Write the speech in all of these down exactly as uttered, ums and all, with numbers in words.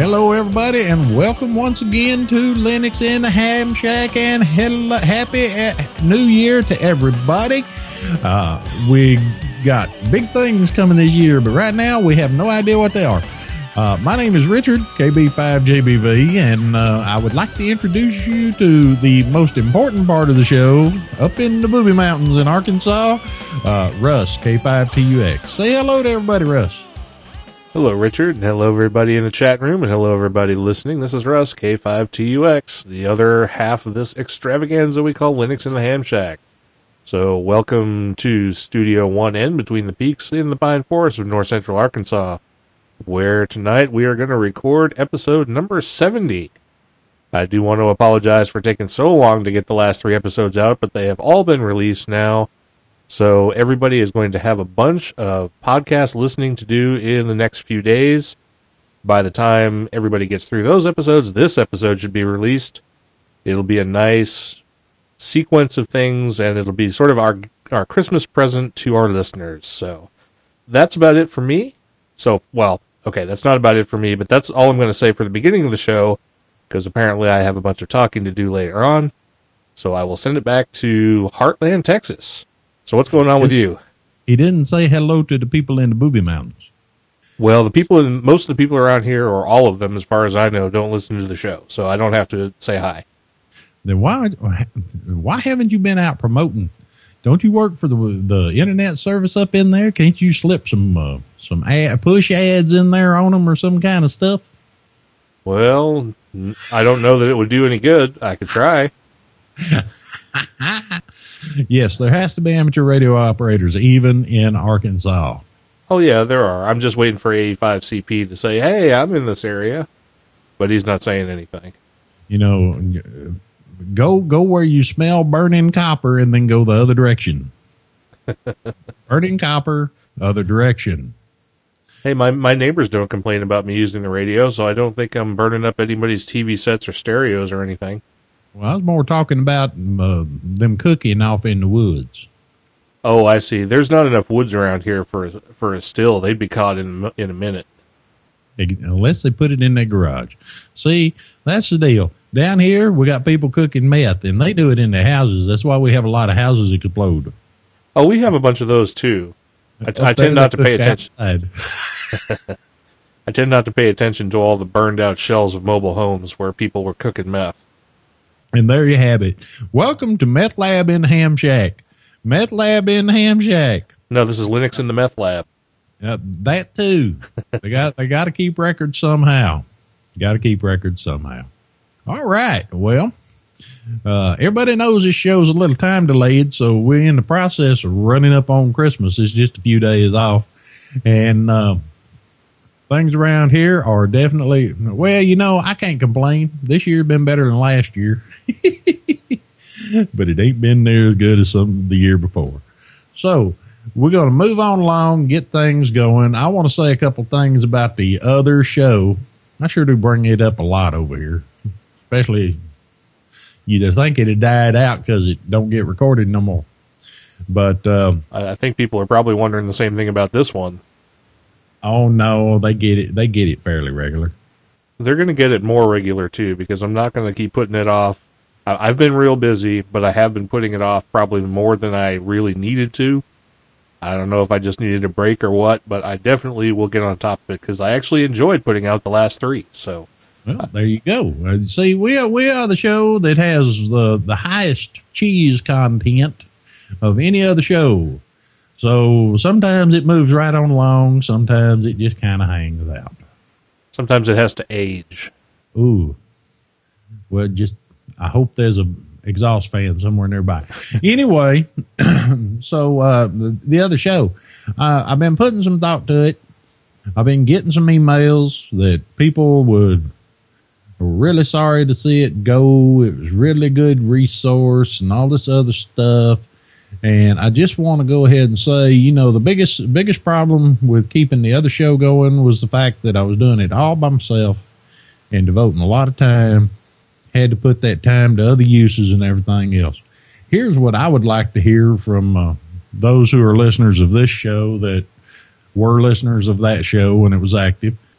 hello everybody, and welcome once again to Linux in the Ham Shack, and hello, happy New Year to everybody. Uh, we got big things coming this year, but right now we have no idea what they are. Uh, my name is Richard, K B five J B V, and uh, I would like to introduce you to the most important part of the show up in the Booby Mountains in Arkansas, uh, Russ, K five T U X. Say hello to everybody, Russ. Hello, Richard, and hello, everybody in the chat room, and hello, everybody listening. This is Russ, K five T U X, the other half of this extravaganza we call Linux in the Ham Shack. So, welcome to Studio one N between the peaks in the pine forest of north central Arkansas, where tonight we are going to record episode number seventy. I do want to apologize for taking so long to get the last three episodes out, but they have all been released now. So everybody is going to have a bunch of podcast listening to do in the next few days. By the time everybody gets through those episodes, this episode should be released. It'll be a nice sequence of things, and it'll be sort of our our Christmas present to our listeners. So that's about it for me. So, well, okay, that's not about it for me, but that's all I'm going to say for the beginning of the show, because apparently I have a bunch of talking to do later on. So I will send it back to Heartland, Texas. So what's going on with you? He didn't say hello to the people in the Booby Mountains. Well, the people in most of the people around here, or all of them, as far as I know, don't listen to the show, so I don't have to say hi. Then why why haven't you been out promoting? Don't you work for the the internet service up in there? Can't you slip some uh, some ad, push ads in there on them or some kind of stuff? Well, I don't know that it would do any good. I could try. Yes, there has to be amateur radio operators, even in Arkansas. Oh, yeah, there are. I'm just waiting for A eighty-five C P to say, hey, I'm in this area. But he's not saying anything. You know, go go where you smell burning copper and then go the other direction. Burning copper, other direction. Hey, my, my neighbors don't complain about me using the radio, so I don't think I'm burning up anybody's T V sets or stereos or anything. Well, I was more talking about uh, them cooking off in the woods. Oh, I see. There's not enough woods around here for a, for a still. They'd be caught in in a minute. Unless they put it in their garage. See, that's the deal. Down here, we got people cooking meth, and they do it in their houses. That's why we have a lot of houses explode. Oh, we have a bunch of those, too. I, I tend not to pay attention. I tend not to pay attention to all the burned-out shells of mobile homes where people were cooking meth. And there you have it. Welcome to Meth Lab in the Ham Shack. Meth Lab in the Ham Shack. No, this is Linux in the Meth Lab. Uh, that too. they got they got to keep records somehow. Got to keep records somehow. All right. Well, uh, everybody knows this show's a little time delayed, so we're in the process of running up on Christmas. It's just a few days off, and uh, things around here are definitely, well, you know, I can't complain. This year been better than last year. But it ain't been near as good as some the year before. So we're going to move on along, get things going. I want to say a couple things about the other show. I sure do bring it up a lot over here, especially you'd think it had died out because it don't get recorded no more. But um, I think people are probably wondering the same thing about this one. Oh no, they get it. They get it fairly regular. They're going to get it more regular too, because I'm not going to keep putting it off. I've been real busy, but I have been putting it off probably more than I really needed to. I don't know if I just needed a break or what, but I definitely will get on top of it because I actually enjoyed putting out the last three. So, well, there you go. Uh, see, we are we are the show that has the the highest cheese content of any other show. So sometimes it moves right on along. Sometimes it just kind of hangs out. Sometimes it has to age. Ooh. Well, just, I hope there's a exhaust fan somewhere nearby. Anyway, so uh, the, the other show, uh, I've been putting some thought to it. I've been getting some emails that people would were really sorry to see it go. It was really good resource and all this other stuff. And I just want to go ahead and say, you know, the biggest biggest problem with keeping the other show going was the fact that I was doing it all by myself and devoting a lot of time. Had to put that time to other uses and everything else. Here's what I would like to hear from uh, those who are listeners of this show that were listeners of that show when it was active.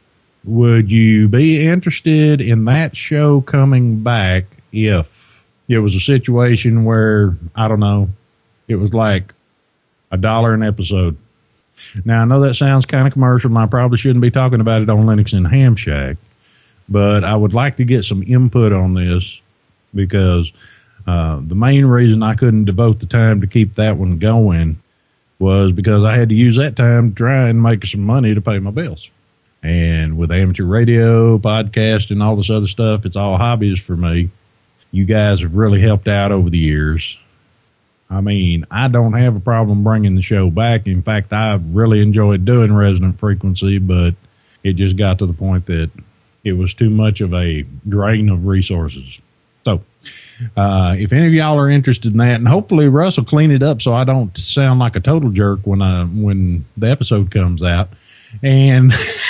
would you be interested in that show coming back if it was a situation where, I don't know, it was like a dollar an episode? Now, I know that sounds kind of commercial, and I probably shouldn't be talking about it on Linux and Ham Shack, but I would like to get some input on this because uh, the main reason I couldn't devote the time to keep that one going was because I had to use that time to try and make some money to pay my bills. And with amateur radio, podcast, and all this other stuff, it's all hobbies for me. You guys have really helped out over the years. I mean, I don't have a problem bringing the show back. In fact, I really enjoyed doing Resonant Frequency, but it just got to the point that it was too much of a drain of resources. So, uh, if any of y'all are interested in that, and hopefully Russ will clean it up so I don't sound like a total jerk when I, when the episode comes out. And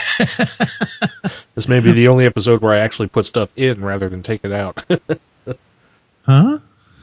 this may be the only episode where I actually put stuff in rather than take it out. Huh?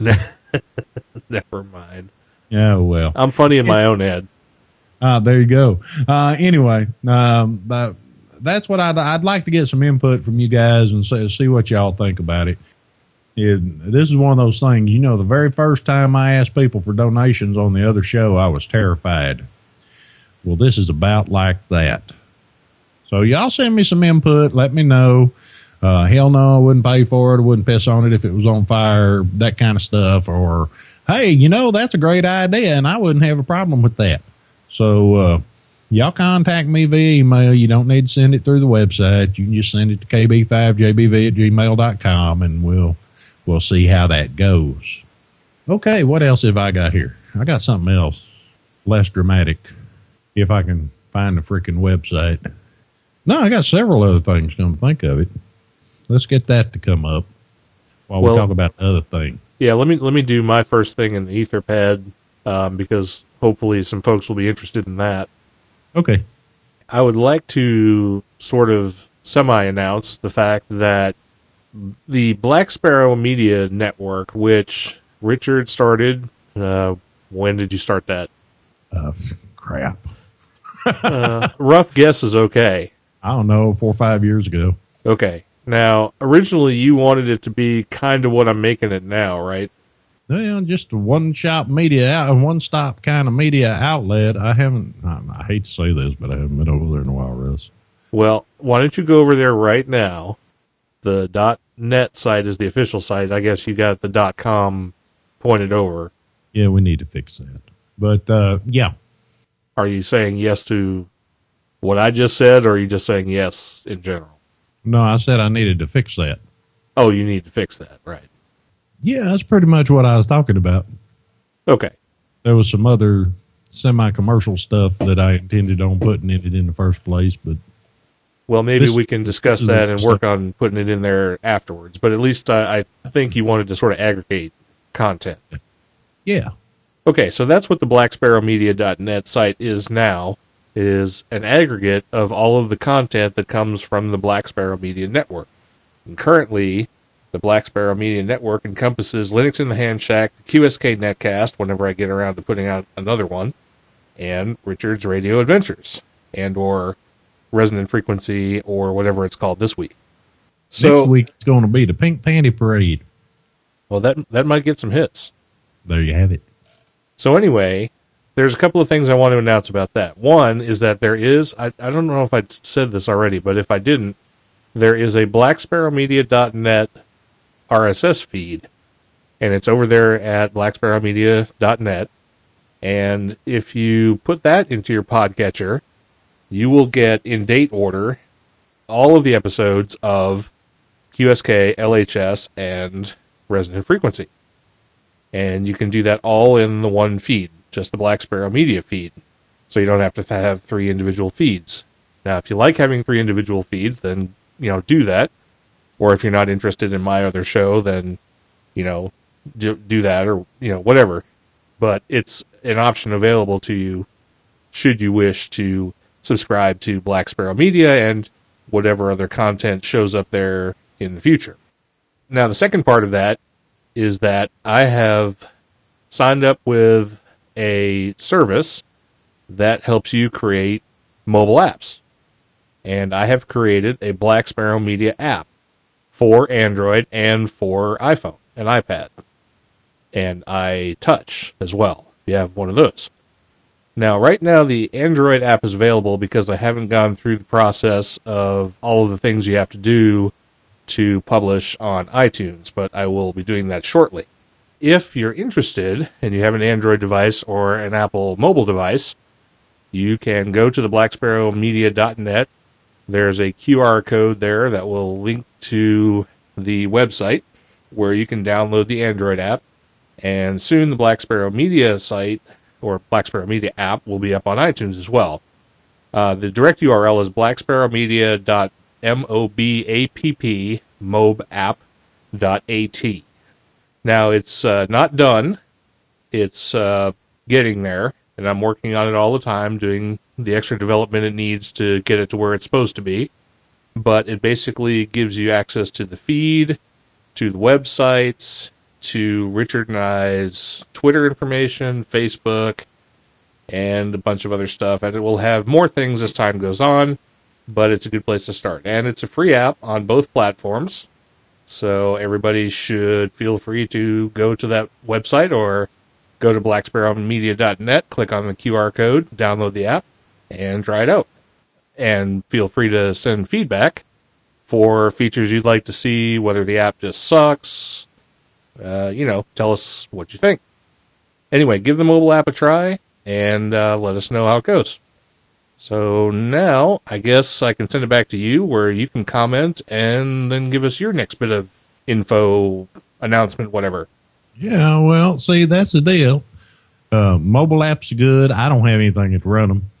Never mind. Yeah, well. I'm funny in my own head. Ah, there you go. Uh, anyway, um, that, that's what I'd, I'd like to get some input from you guys and see, see what y'all think about it. it. This is one of those things, you know, the very first time I asked people for donations on the other show, I was terrified. Well, this is about like that. So y'all send me some input. Let me know. Uh, hell no, I wouldn't pay for it. I wouldn't piss on it if it was on fire, that kind of stuff. Or, hey, you know, that's a great idea, and I wouldn't have a problem with that. So, uh, y'all contact me via email. You don't need to send it through the website. You can just send it to k b five j b v at gmail dot com, and we'll, we'll see how that goes. Okay, what else have I got here? I got something else, less dramatic, if I can find the freaking website. No, I got several other things, come to think of it. Let's get that to come up while well, we talk about the other thing. Yeah, let me let me do my first thing in the Etherpad, um, because hopefully some folks will be interested in that. Okay. I would like to sort of semi-announce the fact that the Black Sparrow Media Network, which Richard started, uh, when did you start that? Uh, crap. uh, rough guess is okay. I don't know, four or five years ago. Okay. Now, originally you wanted it to be kind of what I'm making it now, right? Well, just a one-shop media, out, a one-stop kind of media outlet. I haven't, I, I hate to say this, but I haven't been over there in a while, Russ. Well, why don't you go over there right now? The .net site is the official site. I guess you got the .com pointed over. Yeah, we need to fix that. But, uh, yeah. Are you saying yes to what I just said, or are you just saying yes in general? No, I said I needed to fix that. Oh, you need to fix that, right? Yeah, that's pretty much what I was talking about. Okay. There was some other semi-commercial stuff that I intended on putting in it in the first place, but... Well, maybe this, we can discuss that and work on putting it in there afterwards, but at least I, I think you wanted to sort of aggregate content. Yeah. Okay, so that's what the black sparrow media dot net site is now, is an aggregate of all of the content that comes from the Black Sparrow Media Network. And currently, the Black Sparrow Media Network encompasses Linux in the Ham Shack, Q S K Netcast, whenever I get around to putting out another one, and Richard's Radio Adventures, and or Resonant Frequency, or whatever it's called this week. So, next week it's going to be the Pink Panty Parade. Well, that that might get some hits. There you have it. So anyway, there's a couple of things I want to announce about that. One is that there is, I, I don't know if I said this already, but if I didn't, there is a black sparrow media dot net R S S feed, and it's over there at black sparrow media dot net. And if you put that into your podcatcher, you will get in date order all of the episodes of Q S K, L H S, and Resonant Frequency. And you can do that all in the one feed, just the Black Sparrow Media feed. So you don't have to th- have three individual feeds. Now, if you like having three individual feeds, then, you know, do that. Or if you're not interested in my other show, then, you know, do, do that or, you know, whatever. But it's an option available to you should you wish to subscribe to Black Sparrow Media and whatever other content shows up there in the future. Now, the second part of that is that I have signed up with a service that helps you create mobile apps. and I have created a Black Sparrow Media app for Android and for iPhone and iPad. And iTouch as well, if you have one of those. Now, right now, the Android app is available because I haven't gone through the process of all of the things you have to do to publish on iTunes, but I will be doing that shortly. If you're interested and you have an Android device or an Apple mobile device, you can go to the black sparrow media dot net. There's a Q R code there that will link to the website where you can download the Android app. And soon the Black Sparrow Media site, or Black Sparrow Media app, will be up on iTunes as well. Uh, the direct U R L is black sparrow media dot mobapp dot at. Now, it's uh, not done. It's uh, getting there, and I'm working on it all the time, doing the extra development it needs to get it to where it's supposed to be. But it basically gives you access to the feed, to the websites, to Richard and I's Twitter information, Facebook, and a bunch of other stuff. And it will have more things as time goes on, but it's a good place to start. And it's a free app on both platforms, so everybody should feel free to go to that website or go to black sparrow media dot net, click on the Q R code, download the app, and try it out. And feel free to send feedback for features you'd like to see, whether the app just sucks. Uh, you know, tell us what you think. Anyway, give the mobile app a try, and uh, let us know how it goes. So now, I guess I can send it back to you, where you can comment, and then give us your next bit of info, announcement, whatever. Yeah, well, see, that's the deal. Uh, mobile apps are good. I don't have anything to run them.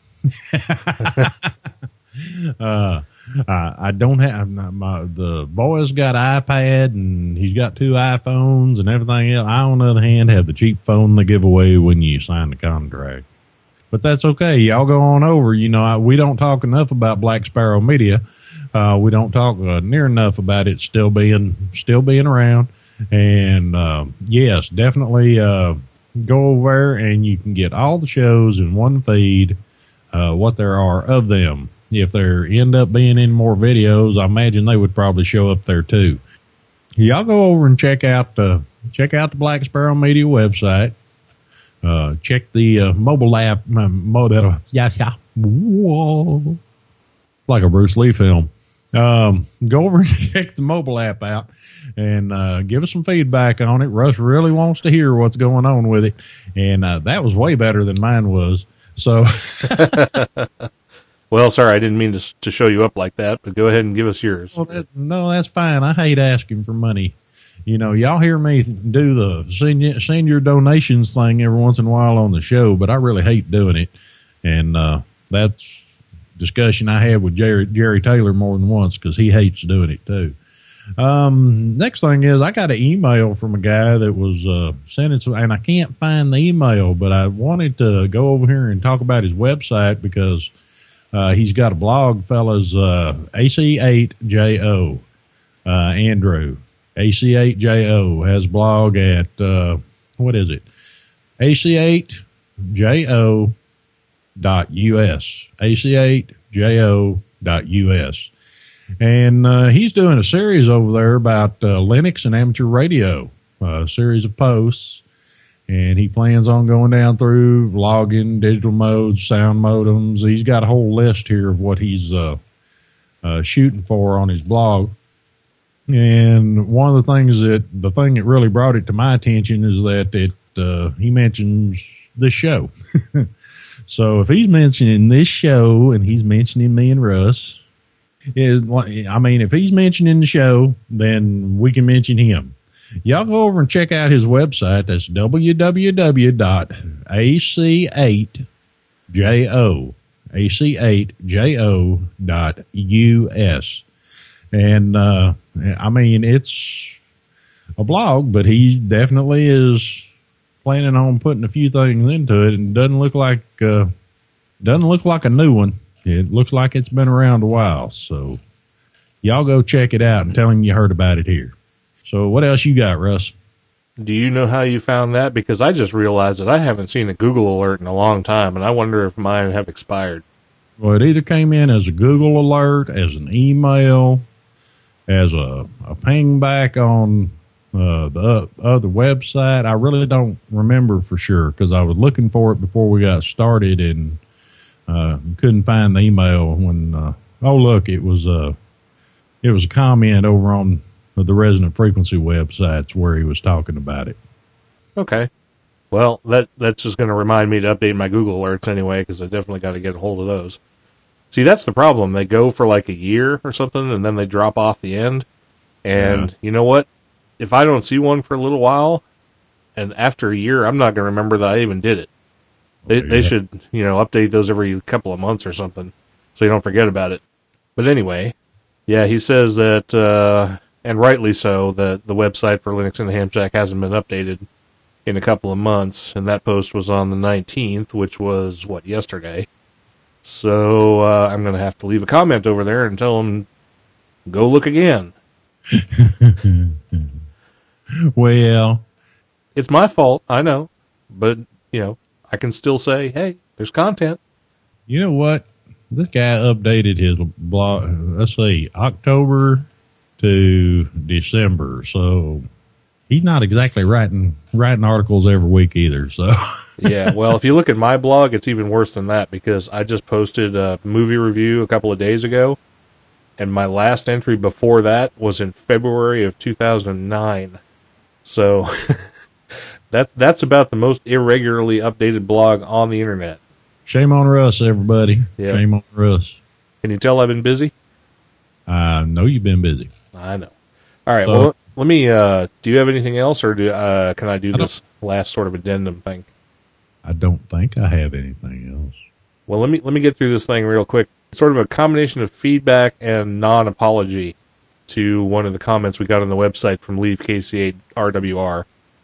uh, I, I don't have my, the boy's got an iPad and he's got two iPhones and everything else. I, on the other hand, have the cheap phone they give away when you sign the contract. But that's okay. Y'all go on over. You know, I, we don't talk enough about Black Sparrow Media. Uh, we don't talk uh, near enough about it still being still being around. And uh, yes, definitely uh, go over there and you can get all the shows in one feed, uh, what there are of them. If there end up being any more videos, I imagine they would probably show up there too. Y'all go over and check out uh, check out the Black Sparrow Media website. Uh, check the uh, mobile app. Uh, mo- yeah, yeah. Whoa. It's like a Bruce Lee film. Um, go over and check the mobile app out and uh, give us some feedback on it. Russ really wants to hear what's going on with it, and uh, that was way better than mine was. So, well, sorry, I didn't mean to to show you up like that, but go ahead and give us yours. Well, that, no, that's fine. I hate asking for money. You know, y'all hear me do the send, send your donations thing every once in a while on the show, but I really hate doing it. And uh, that's discussion I had with Jerry, Jerry Taylor more than once because he hates doing it too. Um, next thing is I got an email from a guy that was uh, sending some, and I can't find the email, but I wanted to go over here and talk about his website because uh, he's got a blog, fellas, uh, A C eight J O, uh, Andrew. A C eight J O has a blog at, uh, what is it? A C eight J O dot U S. A C eight J O dot U S. And uh, he's doing a series over there about uh, Linux and amateur radio, a series of posts. And he plans on going down through logging, digital modes, sound modems. He's got a whole list here of what he's uh, uh, shooting for on his blog. And one of the things that the thing that really brought it to my attention is that it uh, he mentions this show. So if he's mentioning this show and he's mentioning me and Russ, is I mean, if he's mentioning the show, then we can mention him. Y'all go over and check out his website. That's w w w dot a c eight j o A C eight J O dot U S. And, uh, I mean, it's a blog, but he definitely is planning on putting a few things into it, and doesn't look like, uh, doesn't look like a new one. It looks like it's been around a while. So y'all go check it out and tell him you heard about it here. So what else you got, Russ? Do you know how you found that? Because I just realized that I haven't seen a Google alert in a long time, and I wonder if mine have expired. Well, it either came in as a Google alert, as an email, as a, a ping back on uh, the other website. I really don't remember for sure because I was looking for it before we got started and uh, couldn't find the email when, uh, oh, look, it was, uh, it was a comment over on the Resonant Frequency websites where he was talking about it. Okay. Well, that that's just going to remind me to update my Google alerts anyway, because I definitely got to get a hold of those. See, that's the problem. They go for like a year or something, and then they drop off the end. And yeah. You know what? If I don't see one for a little while, and after a year, I'm not going to remember that I even did it. They, oh, yeah. they should, you know, update those every couple of months or something, so you don't forget about it. But anyway, yeah, he says that, uh, and rightly so, that the website for Linux in the Ham Shack hasn't been updated in a couple of months, and that post was on the nineteenth, which was, what, yesterday. So uh, I'm going to have to leave a comment over there and tell him, go look again. Well, it's my fault, I know, but, you know, I can still say, hey, there's content. You know what? This guy updated his blog, let's see, October to December, so he's not exactly writing writing articles every week either, so... Yeah, well, if you look at my blog, it's even worse than that because I just posted a movie review a couple of days ago, and my last entry before that was in February of two thousand nine. So that's that's about the most irregularly updated blog on the internet. Shame on Russ, everybody. Yep. Shame on Russ. Can you tell I've been busy? I know you've been busy. I know. All right, so, well, let me, uh, do you have anything else, or do uh, can I do I this last sort of addendum thing? I don't think I have anything else. Well, let me let me get through this thing real quick. It's sort of a combination of feedback and non-apology to one of the comments we got on the website from Leave K C eight R W R.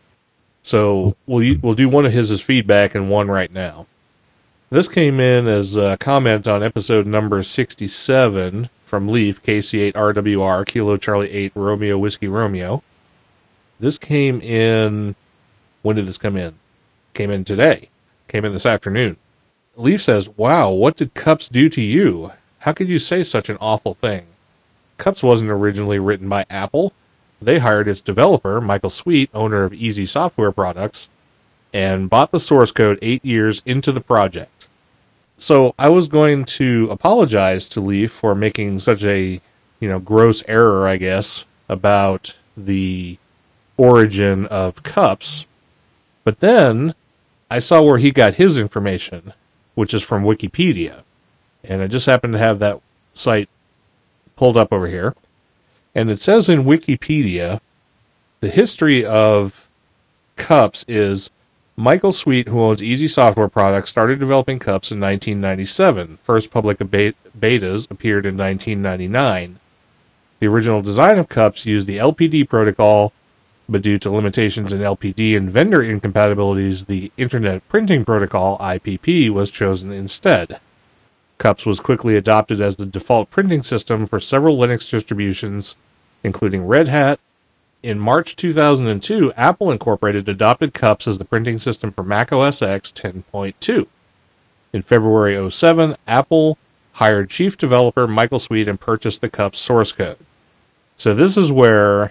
So we'll we'll do one of his as feedback and one right now. This came in as a comment on episode number sixty-seven from Leaf K C eight R W R Kilo Charlie eight Romeo Whiskey Romeo. This came in. When did this come in? Came in today. Came in this afternoon. Leaf says, wow, what did Cups do to you? How could you say such an awful thing? Cups wasn't originally written by Apple. They hired its developer, Michael Sweet, owner of Easy Software Products, and bought the source code eight years into the project. So I was going to apologize to Leaf for making such a, you know, gross error, I guess, about the origin of Cups. But then I saw where he got his information, which is from Wikipedia. And I just happened to have that site pulled up over here. And it says in Wikipedia, the history of Cups is Michael Sweet, who owns Easy Software Products, started developing Cups in nineteen ninety-seven. First public betas appeared in nineteen ninety-nine. The original design of Cups used the L P D protocol, but due to limitations in L P D and vendor incompatibilities, the Internet Printing Protocol, I P P, was chosen instead. Cups was quickly adopted as the default printing system for several Linux distributions, including Red Hat. In March two thousand two, Apple Incorporated adopted Cups as the printing system for Mac O S X ten point two. In February oh seven, Apple hired chief developer Michael Sweet and purchased the Cups source code. So this is where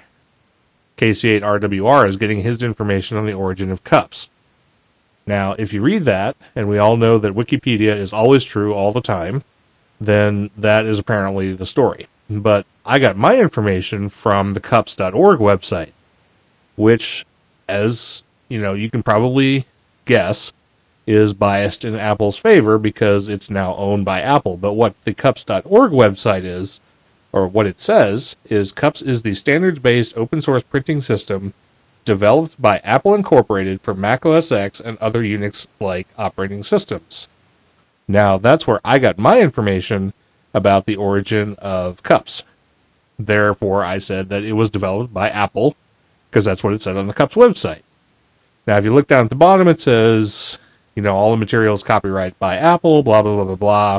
K C eight R W R is getting his information on the origin of Cups. Now, if you read that, and we all know that Wikipedia is always true all the time, then that is apparently the story. But I got my information from the cups dot org website, which, as you know, you can probably guess, is biased in Apple's favor because it's now owned by Apple. But what the cups dot org website is, or what it says, is Cups is the standards-based open-source printing system developed by Apple Incorporated for Mac O S X and other Unix-like operating systems. Now, that's where I got my information about the origin of Cups. Therefore, I said that it was developed by Apple, because that's what it said on the Cups website. Now, if you look down at the bottom, it says, you know, all the materials copyright by Apple, blah, blah, blah, blah, blah.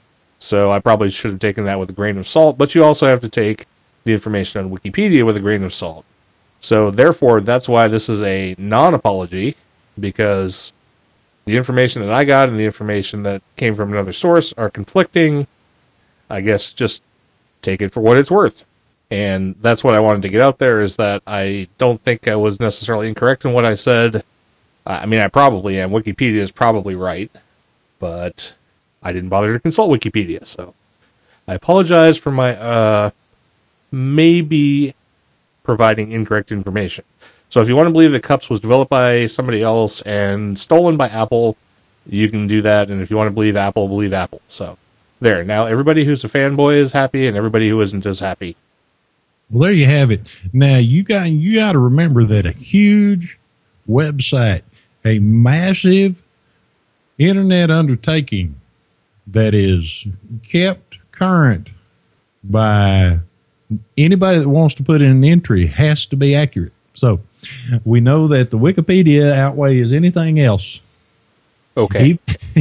So I probably should have taken that with a grain of salt, but you also have to take the information on Wikipedia with a grain of salt. So therefore, that's why this is a non-apology, because the information that I got and the information that came from another source are conflicting, I guess just take it for what it's worth. And that's what I wanted to get out there, is that I don't think I was necessarily incorrect in what I said. I mean, I probably am. Wikipedia is probably right, but I didn't bother to consult Wikipedia, so I apologize for my uh, maybe providing incorrect information. So if you want to believe that Cups was developed by somebody else and stolen by Apple, you can do that. And if you want to believe Apple, believe Apple. So there. Now everybody who's a fanboy is happy, and everybody who isn't is happy. Well, there you have it. Now you got you got to remember that a huge website, a massive internet undertaking that is kept current by anybody that wants to put in an entry has to be accurate. So we know that the Wikipedia outweighs anything else. Okay.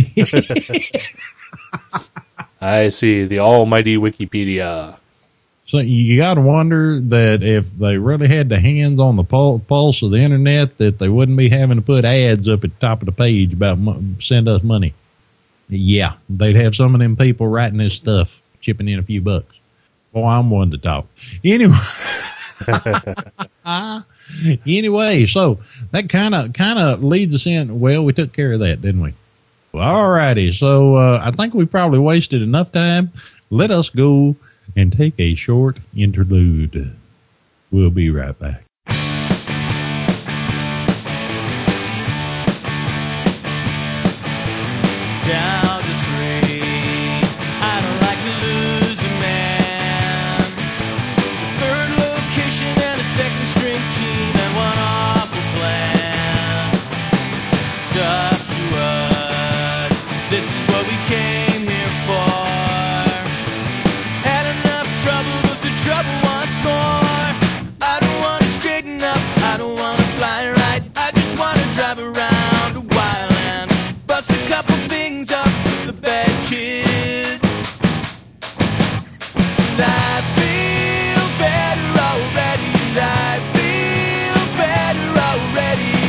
I see. The almighty Wikipedia. So you got to wonder that if they really had the hands on the pul- pulse of the internet, that they wouldn't be having to put ads up at the top of the page about mo- send us money. Yeah, they'd have some of them people writing this stuff, chipping in a few bucks. Boy, I'm one to talk. Anyway. Anyway, so that kind of kind of leads us in. Well, we took care of that, didn't we? All righty. So uh, I think we probably wasted enough time. Let us go and take a short interlude. We'll be right back. Down to three. I don't like to lose a man. The third location and a second string team and one awful plan. It's up to us. This is what we came here for. Had enough trouble, but the trouble wants more. I don't want to straighten up. I don't want to fly right. I just want to drive around a while and bust a couple things up with the bad kids. And I feel better already. And I feel better already.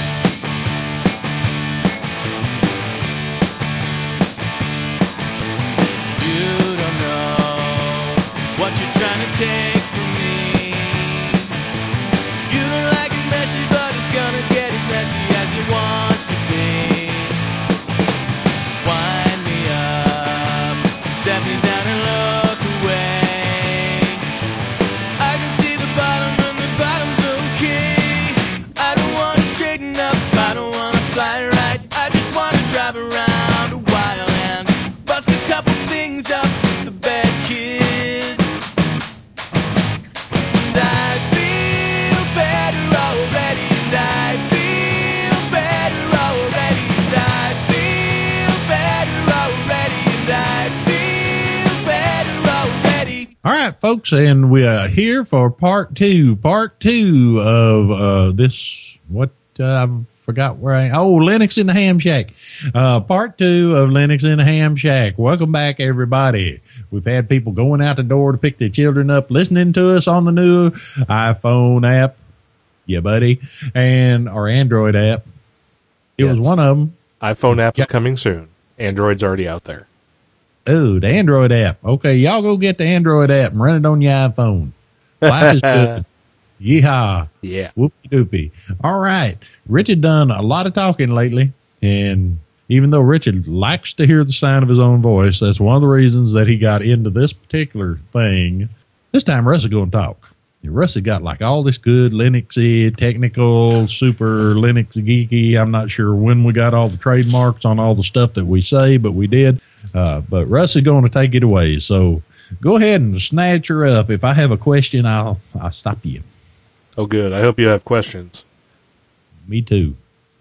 You don't know what you're trying to take from me. You don't like it messy, but it's gonna get as messy as it wants to be. Wind me up, set me down and look away. I can see the bottom and the bottom's okay. I don't want to straighten up, I don't want to fly right. I just want to drive around a while and bust a couple things up with the bad kids. And I feel better already. And I feel better already. And I feel better already. And I feel better already. All right, folks, and we are here for part two. Part two of uh, this, what, uh, I forgot where I, oh, Linux in the Ham Shack. Uh, part two of Linux in the Ham Shack. Welcome back, everybody. We've had people going out the door to pick their children up, listening to us on the new iPhone app. Yeah, buddy. And our Android app. It Yes. was one of them. iPhone app Yeah. is coming soon. Android's already out there. Oh, the Android app. Okay, y'all go get the Android app and run it on your iPhone. Life is good. Yeehaw. Yeah. Whoopie doopie. All right. Richard done a lot of talking lately, and even though Richard likes to hear the sound of his own voice, that's one of the reasons that he got into this particular thing. This time Russ is going to talk. Russ has got like all this good Linuxy, technical, super Linux geeky. I'm not sure when we got all the trademarks on all the stuff that we say, but we did. Uh, but Russ is going to take it away. So go ahead and snatch her up. If I have a question, I'll I'll stop you. Oh, good. I hope you have questions. Me too.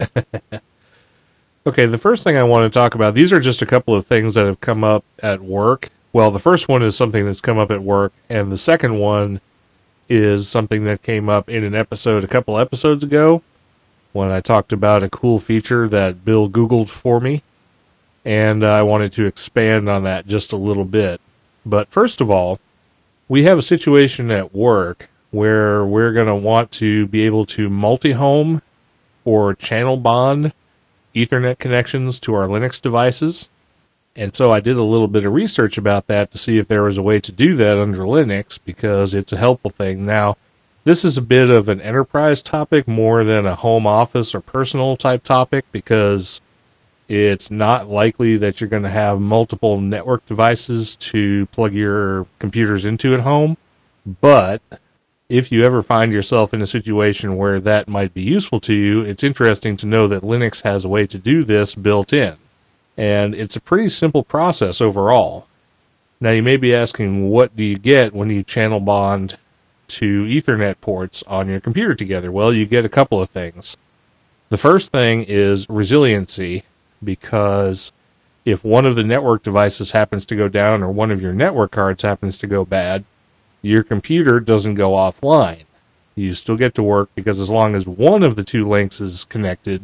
Okay, the first thing I want to talk about, these are just a couple of things that have come up at work. Well, the first one is something that's come up at work, and the second one is something that came up in an episode a couple episodes ago when I talked about a cool feature that Bill Googled for me, and I wanted to expand on that just a little bit. But first of all, we have a situation at work where we're going to want to be able to multi-home or channel bond Ethernet connections to our Linux devices. And so I did a little bit of research about that to see if there was a way to do that under Linux, because it's a helpful thing. Now, this is a bit of an enterprise topic more than a home office or personal type topic, because it's not likely that you're going to have multiple network devices to plug your computers into at home. But if you ever find yourself in a situation where that might be useful to you, it's interesting to know that Linux has a way to do this built in. And it's a pretty simple process overall. Now, you may be asking, what do you get when you channel bond to Ethernet ports on your computer together? Well, you get a couple of things. The first thing is resiliency, because if one of the network devices happens to go down or one of your network cards happens to go bad, your computer doesn't go offline. You still get to work, because as long as one of the two links is connected,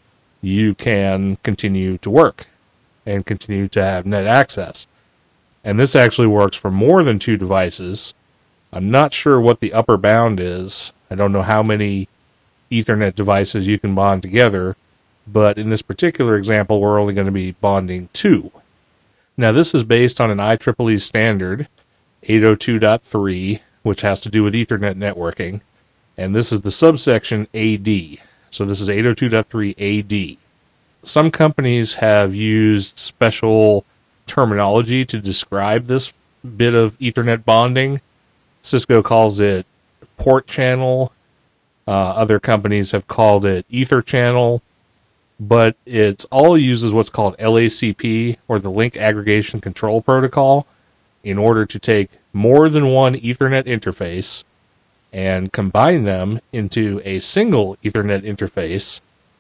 you can continue to work and continue to have net access. And this actually works for more than two devices. I'm not sure what the upper bound is. I don't know how many Ethernet devices you can bond together, but in this particular example, we're only going to be bonding two. Now, this is based on an I triple E standard, eight oh two dot three, which has to do with Ethernet networking, and this is the subsection A D. So this is eight oh two dot three A D. Some companies have used special terminology to describe this bit of Ethernet bonding. Cisco calls it port channel. Uh, other companies have called it ether channel. But it all uses what's called L A C P, or the Link Aggregation Control Protocol, in order to take more than one Ethernet interface and combine them into a single Ethernet interface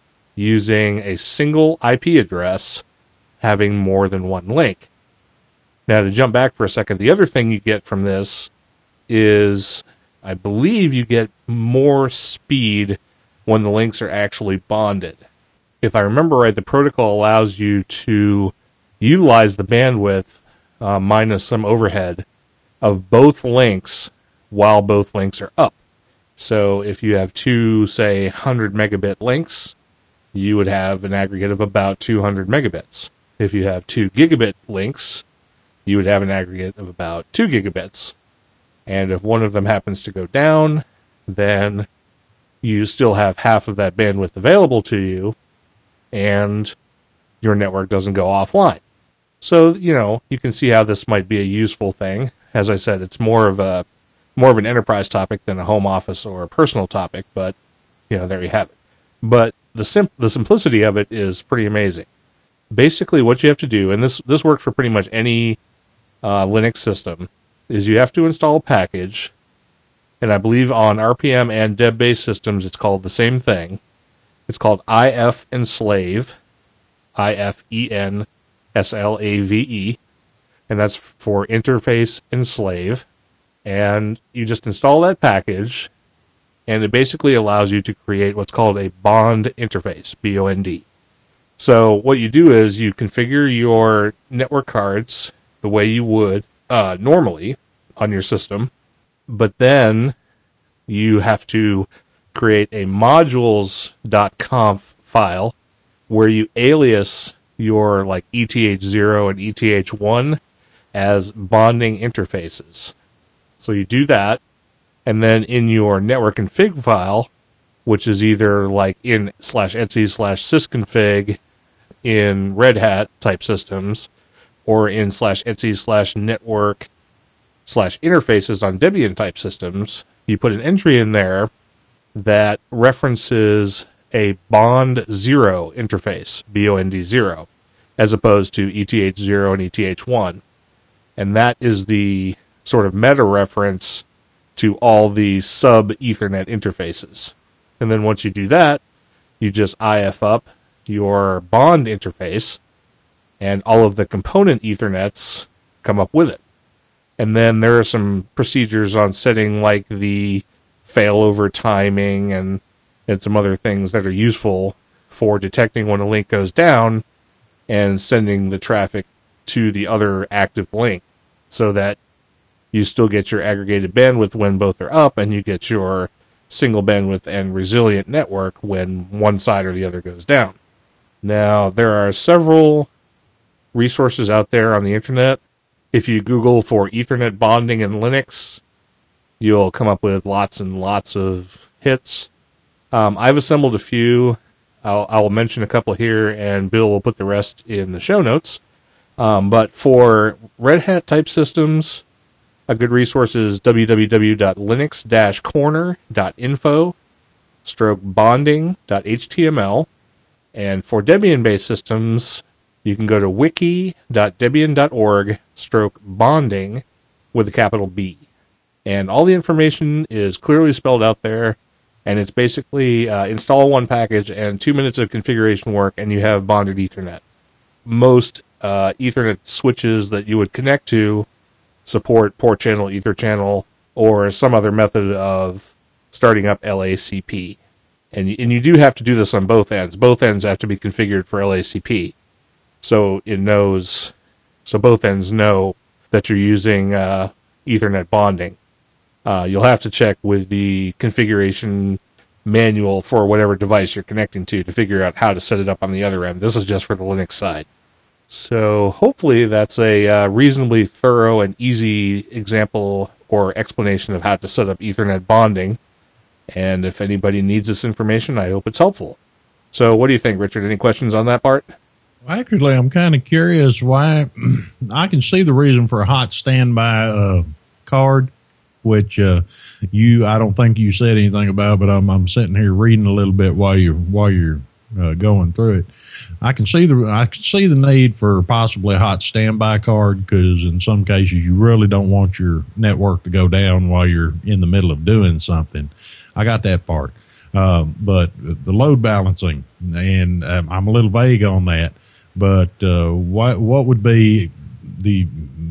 using a single I P address having more than one link. Now, to jump back for a second, the other thing you get from this is, I believe you get more speed when the links are actually bonded. If I remember right, the protocol allows you to utilize the bandwidth uh, minus some overhead of both links while both links are up. So if you have two, say, one hundred megabit links, you would have an aggregate of about two hundred megabits. If you have two gigabit links, you would have an aggregate of about two gigabits. And if one of them happens to go down, then you still have half of that bandwidth available to you, and your network doesn't go offline. So, you know, you can see how this might be a useful thing. As I said, it's more of a more of an enterprise topic than a home office or a personal topic, but, you know, there you have it. But the sim- the simplicity of it is pretty amazing. Basically, what you have to do, and this, this works for pretty much any uh, Linux system, is you have to install a package, and I believe on R P M and Deb-based systems it's called the same thing. It's called I F Enslave, I F E N S L A V E, and that's for Interface Enslave. And you just install that package, and it basically allows you to create what's called a bond interface, B O N D. So what you do is you configure your network cards the way you would uh, normally on your system, but then you have to create a modules.conf file where you alias your like E T H zero and E T H one as bonding interfaces. So you do that, and then in your network config file, which is either like in slash etc slash sysconfig in Red Hat type systems, or in slash etc slash network slash interfaces on Debian type systems, you put an entry in there that references a bond zero interface, B O N D zero, as opposed to E T H zero and E T H one. And that is the sort of meta reference to all the sub Ethernet interfaces. And then once you do that, you just I F up your bond interface, and all of the component Ethernets come up with it. And then there are some procedures on setting like the failover timing and, and some other things that are useful for detecting when a link goes down and sending the traffic to the other active link, so that you still get your aggregated bandwidth when both are up, and you get your single bandwidth and resilient network when one side or the other goes down. Now, there are several resources out there on the internet. If you Google for Ethernet bonding in Linux, you'll come up with lots and lots of hits. Um, I've assembled a few. I'll, I will mention a couple here, and Bill will put the rest in the show notes. Um, but for Red Hat type systems, a good resource is w w w dot linux dash corner dot info stroke bonding dot h t m l. And for Debian-based systems, you can go to wiki dot debian dot org stroke bonding with a capital B. And all the information is clearly spelled out there, and it's basically uh, install one package and two minutes of configuration work, and you have bonded Ethernet. Most uh, Ethernet switches that you would connect to support port channel, ether channel, or some other method of starting up L A C P. And, and you do have to do this on both ends. Both ends have to be configured for L A C P. So it knows, so both ends know that you're using uh, Ethernet bonding. Uh, you'll have to check with the configuration manual for whatever device you're connecting to to figure out how to set it up on the other end. This is just for the Linux side. So hopefully that's a uh, reasonably thorough and easy example or explanation of how to set up Ethernet bonding. And if anybody needs this information, I hope it's helpful. So what do you think, Richard? Any questions on that part? Actually, I'm kind of curious why. I can see the reason for a hot standby uh, card, which uh, you I don't think you said anything about, but I'm I'm sitting here reading a little bit while you're while you're uh, going through it. I can see the I can see the need for possibly a hot standby card, because in some cases you really don't want your network to go down while you're in the middle of doing something. I got that part, um, but the load balancing, and um, I'm a little vague on that. But uh, what what would be the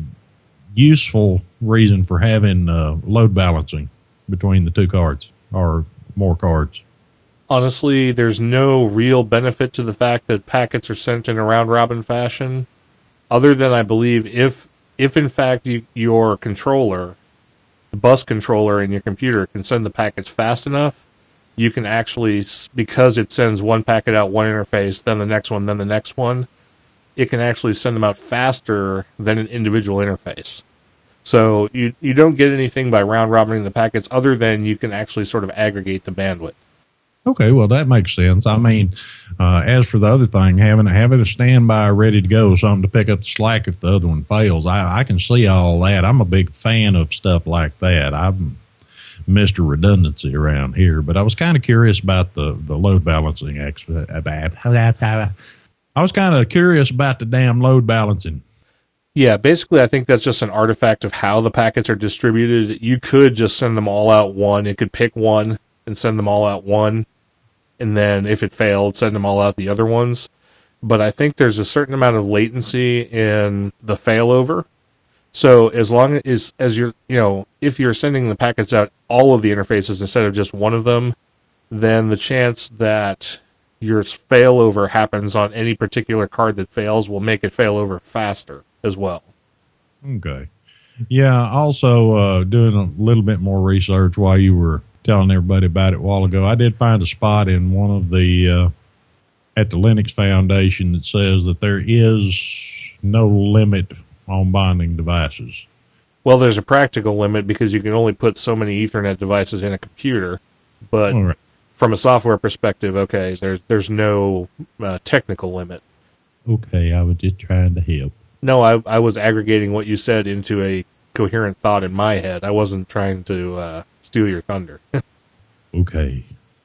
useful reason for having uh, load balancing between the two cards or more cards? Honestly, there's no real benefit to the fact that packets are sent in a round-robin fashion, other than I believe if if in fact you, your controller, the bus controller in your computer, can send the packets fast enough, you can actually, because it sends one packet out one interface, then the next one, then the next one, it can actually send them out faster than an individual interface. So you you don't get anything by round-robining the packets other than you can actually sort of aggregate the bandwidth. Okay, well, that makes sense. I mean, uh, as for the other thing, having, having a standby ready to go, something to pick up the slack if the other one fails, I, I can see all that. I'm a big fan of stuff like that. I'm Mister Redundancy around here, but I was kind of curious about the, the load balancing. I was kind of curious about the damn load balancing. Yeah, basically, I think that's just an artifact of how the packets are distributed. You could just send them all out one. It could pick one and send them all out one. And then if it failed, send them all out the other ones. But I think there's a certain amount of latency in the failover. So as long as, as you're, you know, if you're sending the packets out all of the interfaces instead of just one of them, then the chance that your failover happens on any particular card that fails will make it fail over faster as well. Okay. Yeah, also uh, doing a little bit more research while you were telling everybody about it a while ago, I did find a spot in one of the, uh, at the Linux Foundation that says that there is no limit on bonding devices. Well, there's a practical limit because you can only put so many Ethernet devices in a computer, but right. From a software perspective, okay, there's there's no uh, technical limit. Okay, I was just trying to help. No, I I was aggregating what you said into a coherent thought in my head. I wasn't trying to uh, steal your thunder. Okay.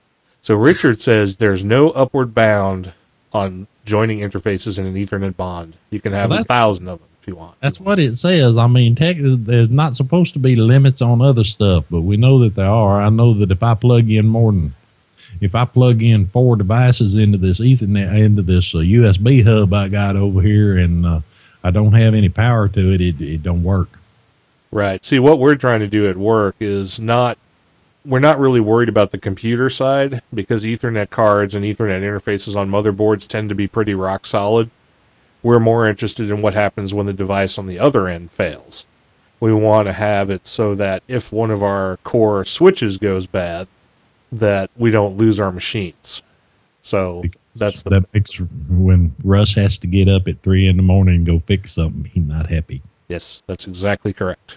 So Richard says there's no upward bound on joining interfaces in an Ethernet bond. You can have well, a thousand of them if you want. That's what it says. I mean, tech, there's not supposed to be limits on other stuff, but we know that there are. I know that if I plug in more than, if I plug in four devices into this Ethernet, into this uh, U S B hub I got over here, and uh, I don't have any power to it, it, it don't work. Right. See, what we're trying to do at work is not, we're not really worried about the computer side because Ethernet cards and Ethernet interfaces on motherboards tend to be pretty rock solid. We're more interested in what happens when the device on the other end fails. We want to have it so that if one of our core switches goes bad, that we don't lose our machines. So That's the, that makes when Russ has to get up at three in the morning and go fix something, he's not happy. yes, that's exactly correct.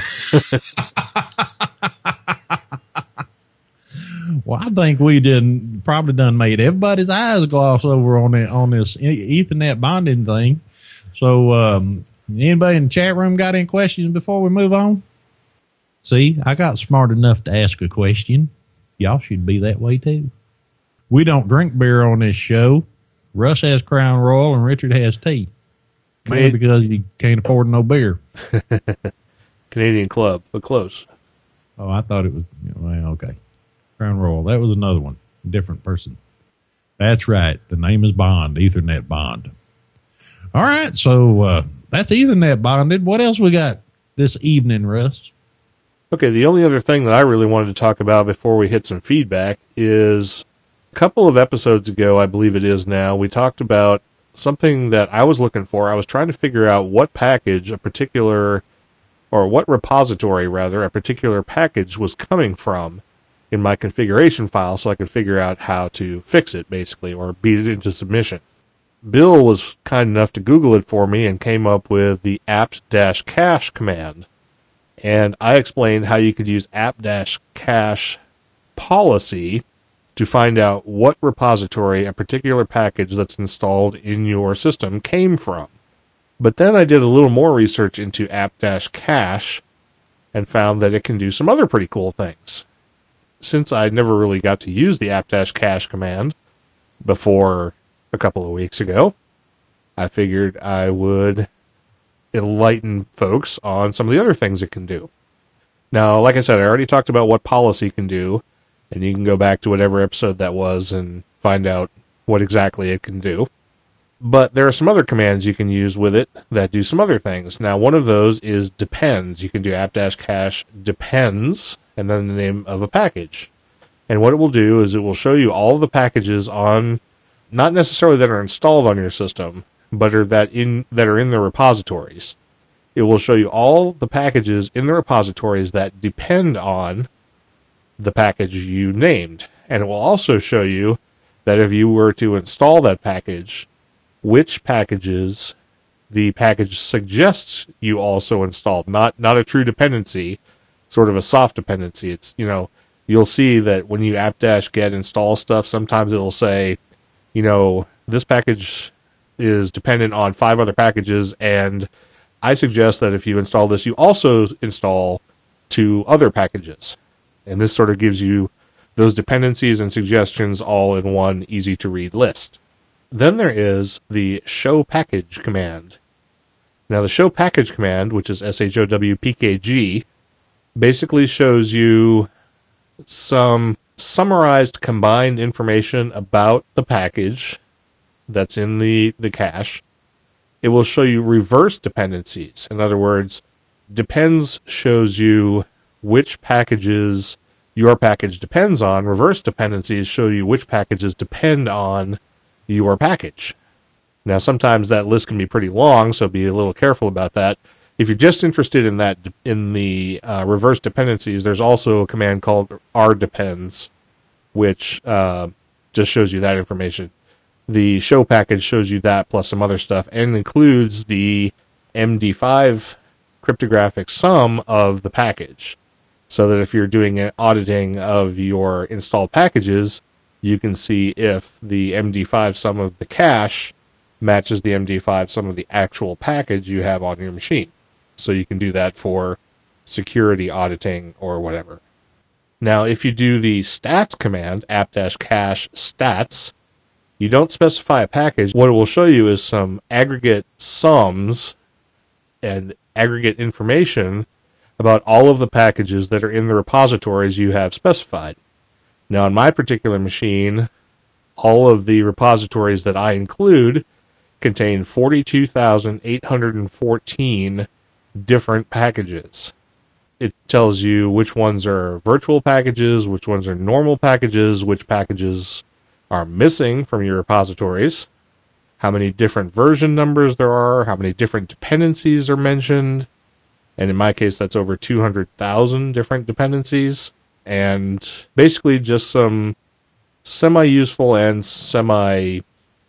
Well, I think we didn't probably done made everybody's eyes gloss over on it on this E- Ethernet bonding thing. So, um, anybody in the chat room got any questions before we move on? See, I got smart enough to ask a question. Y'all should be that way too. We don't drink beer on this show. Russ has Crown Royal and Richard has tea. Maybe because he can't afford no beer. Canadian Club, but close. Oh, I thought it was, well, okay. Crown Royal. That was another one. Different person. That's right. The name is Bond, Ethernet Bond. All right. So uh, that's Ethernet bonded. What else we got this evening, Russ? Okay, the only other thing that I really wanted to talk about before we hit some feedback is a couple of episodes ago, I believe it is now, we talked about something that I was looking for. I was trying to figure out what package a particular, or what repository, rather, a particular package was coming from in my configuration file so I could figure out how to fix it, basically, or beat it into submission. Bill was kind enough to Google it for me and came up with the apt-cache command. And I explained how you could use apt-cache policy to find out what repository a particular package that's installed in your system came from. But then I did a little more research into apt-cache and found that it can do some other pretty cool things. Since I never really got to use the apt-cache command before a couple of weeks ago, I figured I would enlighten folks on some of the other things it can do. Now, like I said, I already talked about what policy can do, and you can go back to whatever episode that was and find out what exactly it can do. But there are some other commands you can use with it that do some other things. Now, one of those is depends. You can do apt-cache depends, and then the name of a package. And what it will do is it will show you all the packages on, not necessarily that are installed on your system, but are that in that are in the repositories. It will show you all the packages in the repositories that depend on the package you named. And it will also show you that if you were to install that package, which packages the package suggests you also installed. Not not a true dependency, sort of a soft dependency. It's, you know, you'll see that when you apt-get install stuff, sometimes it'll say, you know, this package is dependent on five other packages, and I suggest that if you install this, you also install two other packages. And this sort of gives you those dependencies and suggestions all in one easy-to-read list. Then there is the show package command. Now, the show package command, which is S H O W P K G, basically shows you some summarized combined information about the package that's in the, the cache. It will show you reverse dependencies. In other words, depends shows you which packages your package depends on. Reverse dependencies show you which packages depend on your package. Now, sometimes that list can be pretty long, so be a little careful about that. If you're just interested in that, in the uh, reverse dependencies, there's also a command called rdepends, which uh, just shows you that information. The show package shows you that plus some other stuff, and includes the M D five cryptographic sum of the package, so that if you're doing an auditing of your installed packages, you can see if the M D five sum of the cache matches the M D five sum of the actual package you have on your machine. So you can do that for security auditing or whatever. Now, if you do the stats command, apt-cache stats, you don't specify a package. What it will show you is some aggregate sums and aggregate information about all of the packages that are in the repositories you have specified. Now, on my particular machine, all of the repositories that I include contain forty-two thousand eight hundred fourteen different packages. It tells you which ones are virtual packages, which ones are normal packages, which packages are missing from your repositories, how many different version numbers there are, how many different dependencies are mentioned, and in my case that's over two hundred thousand different dependencies, and basically just some semi-useful and semi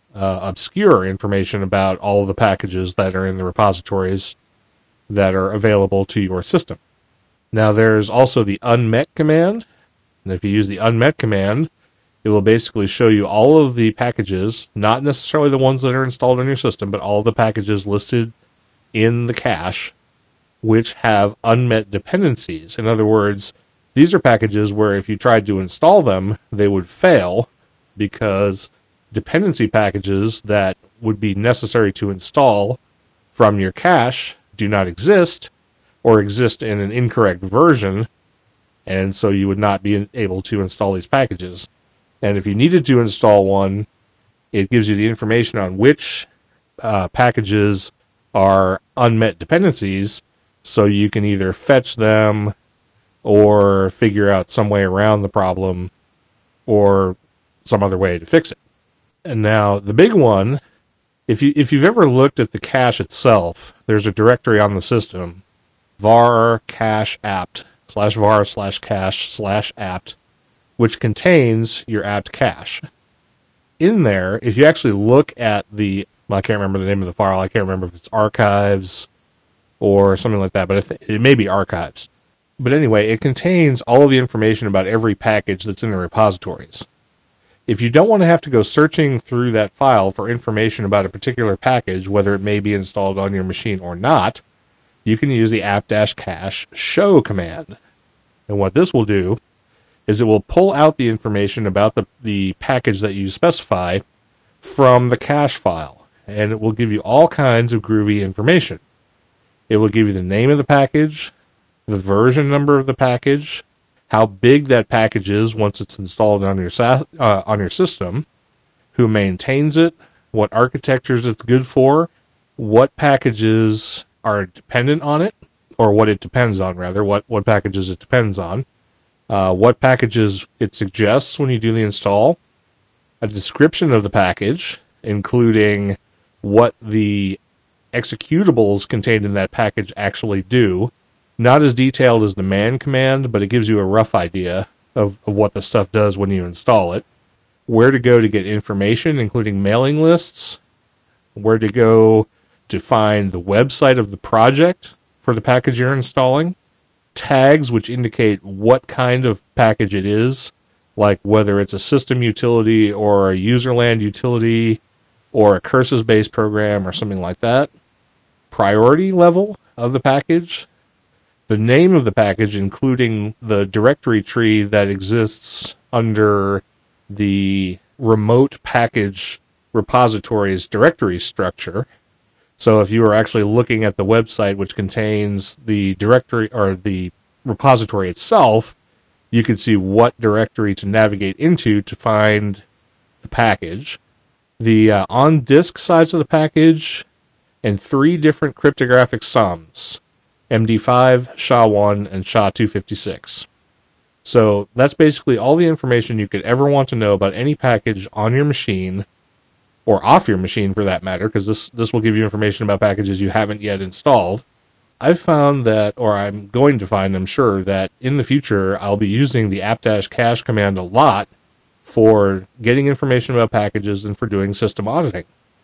uh, obscure information about all of the packages that are in the repositories that are available to your system. Now, there's also the unmet command. And if you use the unmet command, it will basically show you all of the packages, not necessarily the ones that are installed on your system, but all of the packages listed in the cache, which have unmet dependencies. In other words, these are packages where if you tried to install them, they would fail because dependency packages that would be necessary to install from your cache do not exist, or exist in an incorrect version, and so you would not be able to install these packages. And if you needed to install one, it gives you the information on which uh, packages are unmet dependencies, so you can either fetch them or figure out some way around the problem or some other way to fix it. And now the big one, if you if you've ever looked at the cache itself, there's a directory on the system, var cache apt slash var slash cache slash apt, which contains your apt cache. In there, if you actually look at the, well, I can't remember the name of the file. I can't remember if it's archives or something like that, but I th- it may be archives. But anyway, it contains all of the information about every package that's in the repositories. If you don't want to have to go searching through that file for information about a particular package, whether it may be installed on your machine or not, you can use the apt-cache show command. And what this will do is it will pull out the information about the, the package that you specify from the cache file. And it will give you all kinds of groovy information. It will give you the name of the package, the version number of the package, how big that package is once it's installed on your uh, on your system, who maintains it, what architectures it's good for, what packages are dependent on it, or what it depends on, rather, what, what packages it depends on, uh, what packages it suggests when you do the install, a description of the package, including what the executables contained in that package actually do. Not as detailed as the man command, but it gives you a rough idea of, of what the stuff does when you install it. Where to go to get information, including mailing lists. Where to go to find the website of the project for the package you're installing. Tags, which indicate what kind of package it is, like whether it's a system utility or a userland utility or a curses-based program or something like that. Priority level of the package. The name of the package, including the directory tree that exists under the remote package repositories directory structure. So if you are actually looking at the website which contains the directory or the repository itself, you can see what directory to navigate into to find the package. The uh, on-disk size of the package, and three different cryptographic sums. M D five, S H A one, and S H A two fifty-six. So that's basically all the information you could ever want to know about any package on your machine, or off your machine for that matter, because this, this will give you information about packages you haven't yet installed. I've found that, or I'm going to find, I'm sure, that in the future I'll be using the apt-cache command a lot for getting information about packages and for doing system auditing.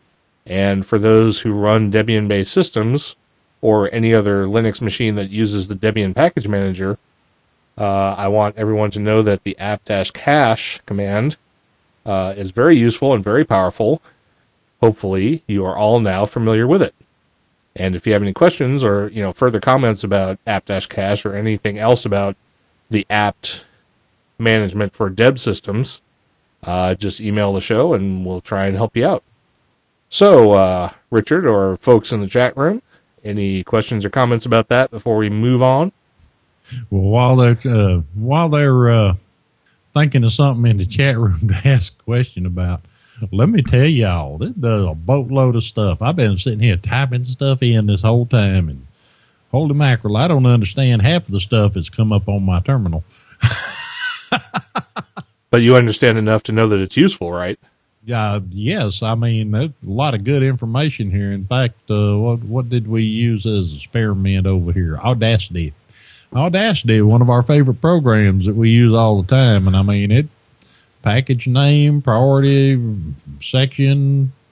And for those who run Debian-based systems, or any other Linux machine that uses the Debian Package Manager, uh, I want everyone to know that the apt-cache command uh, is very useful and very powerful. Hopefully, you are all now familiar with it. And if you have any questions or you know further comments about apt-cache or anything else about the apt management for Deb systems, uh, just email the show and we'll try and help you out. So, uh, Richard, or folks in the chat room, any questions or comments about that before we move on? Well, while they're uh, while they're uh, thinking of something in the chat room to ask a question about, let me tell y'all, this does a boatload of stuff. I've been sitting here typing stuff in this whole time, and holy mackerel, I don't understand half of the stuff that's come up on my terminal. But you understand enough to know that it's useful, right? Uh, yes, I mean, there's a lot of good information here. In fact, uh, what, what did we use as a experiment over here? Audacity. Audacity, one of our favorite programs that we use all the time. And I mean, it package name, priority, section,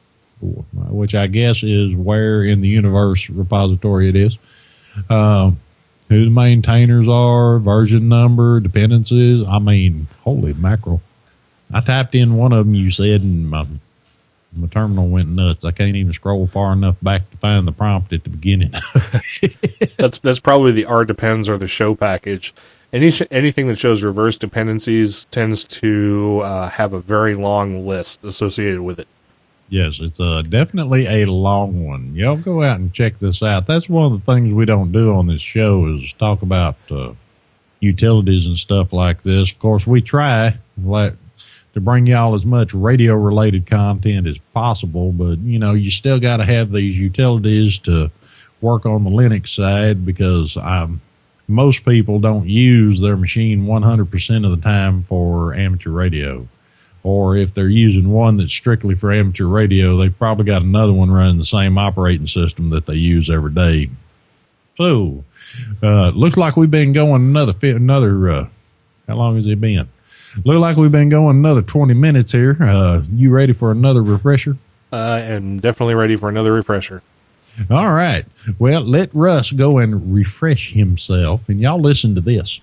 which I guess is where in the universe repository it is. Um, who the maintainers are, version number, dependencies. I mean, holy mackerel. I typed in one of them you said, and my, my terminal went nuts. I can't even scroll far enough back to find the prompt at the beginning. that's that's probably the R depends or the show package. Any anything that shows reverse dependencies tends to uh, have a very long list associated with it. Yes, it's uh, definitely a long one. Y'all go out and check this out. That's one of the things we don't do on this show is talk about uh, utilities and stuff like this. Of course, we try like, to bring y'all as much radio-related content as possible, but, you know, you still got to have these utilities to work on the Linux side because um, most people don't use their machine one hundred percent of the time for amateur radio. Or if they're using one that's strictly for amateur radio, they've probably got another one running the same operating system that they use every day. So, uh, looks like we've been going another, another, uh, how long has it been? Look like we've been going another twenty minutes here. Uh, you ready for another refresher? I am definitely ready for another refresher. All right. Well, let Russ go and refresh himself, and y'all listen to this.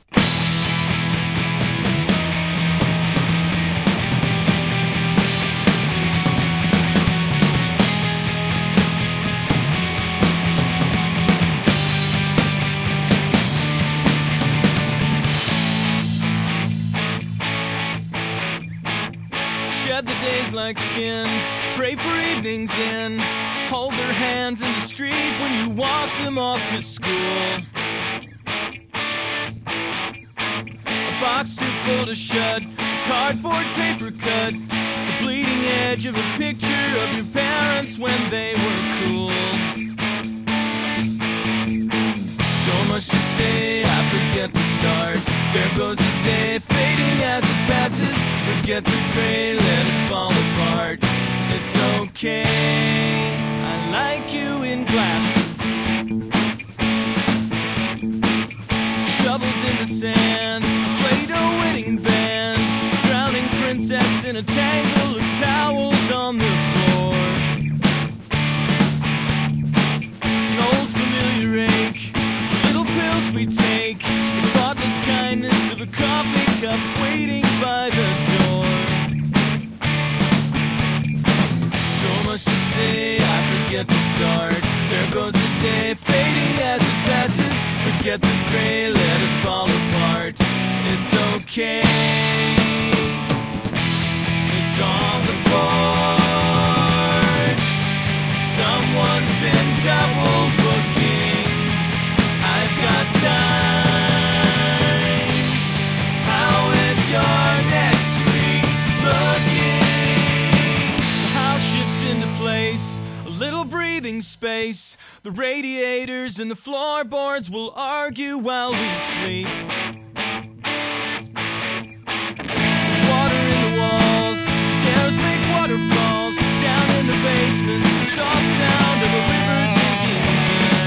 Shed the days like skin, pray for evenings in, hold their hands in the street when you walk them off to school. A box too full to shut, a cardboard paper cut, the bleeding edge of a picture of your parents when they were cool. So much to say, I forget to start. There goes the day, fading as it passes. Forget the gray, let it fall apart. It's okay, I like you in glasses. Shovels in the sand, Play-Doh wedding band, drowning princess in a tangle of towels on the floor. An old familiar ache, little pills we take, the thoughtless kindness of a coffee cup waiting by the door. So much to say, I forget to start. There goes the day, fading as it passes. Forget the gray, let it fall apart. It's okay, it's on the board. Someone's been double booking. I've got time. How is your next week looking? The house shifts into place, a little breathing space. The radiators and the floorboards will argue while we sleep. There's water in the walls, the stairs make waterfalls. Down in the basement, the soft sound of a river digging deep.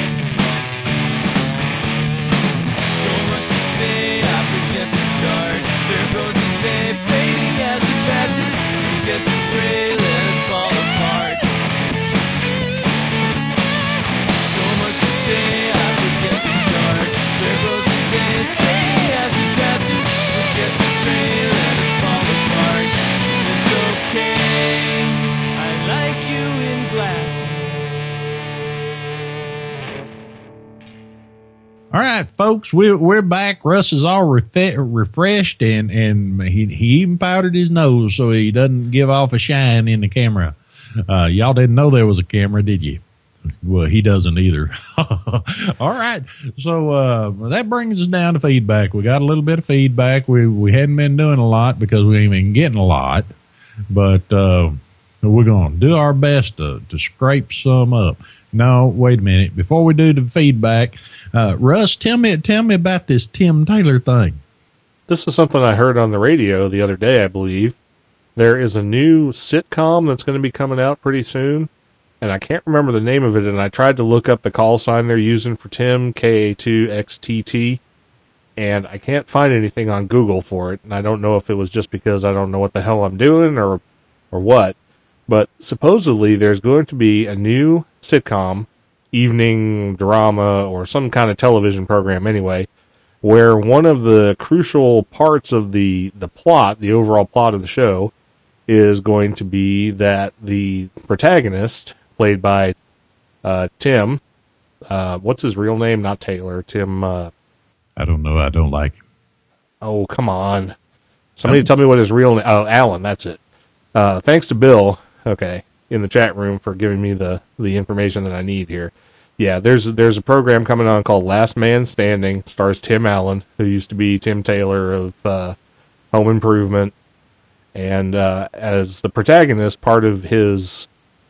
So much to say, I forget to start. There goes the day, fading as it passes. Forget the gray, let it fall apart. So much to say, I forget to start. There goes the day, fading as it passes. Forget the gray, let it fall apart. It's okay, I like you in glasses. All right, folks, we're we're back. Russ is all refe- refreshed, and and he he even powdered his nose so he doesn't give off a shine in the camera. Uh, y'all didn't know there was a camera, did you? Well, he doesn't either. All right, so uh, that brings us down to feedback. We got a little bit of feedback. We we hadn't been doing a lot because we ain't been getting a lot, but uh, we're going to do our best to to scrape some up. No, wait a minute. Before we do the feedback, uh, Russ, tell me tell me about this Tim Taylor thing. This is something I heard on the radio the other day, I believe. There is a new sitcom that's going to be coming out pretty soon, and I can't remember the name of it, and I tried to look up the call sign they're using for Tim, K A two X T T, and I can't find anything on Google for it, and I don't know if it was just because I don't know what the hell I'm doing or or what, But supposedly there's going to be a new sitcom, evening drama, or some kind of television program anyway, where one of the crucial parts of the, the plot, the overall plot of the show, is going to be that the protagonist, played by uh, Tim, uh, what's his real name? Not Taylor, Tim... Uh, I don't know. I don't like him. Oh, come on. Somebody tell me what his real name... Oh, Alan, that's it. Uh, thanks to Bill, okay, in the chat room for giving me the, the information that I need here. Yeah, there's there's a program coming on called Last Man Standing. Stars Tim Allen, who used to be Tim Taylor of uh, Home Improvement. And uh, as the protagonist, part of his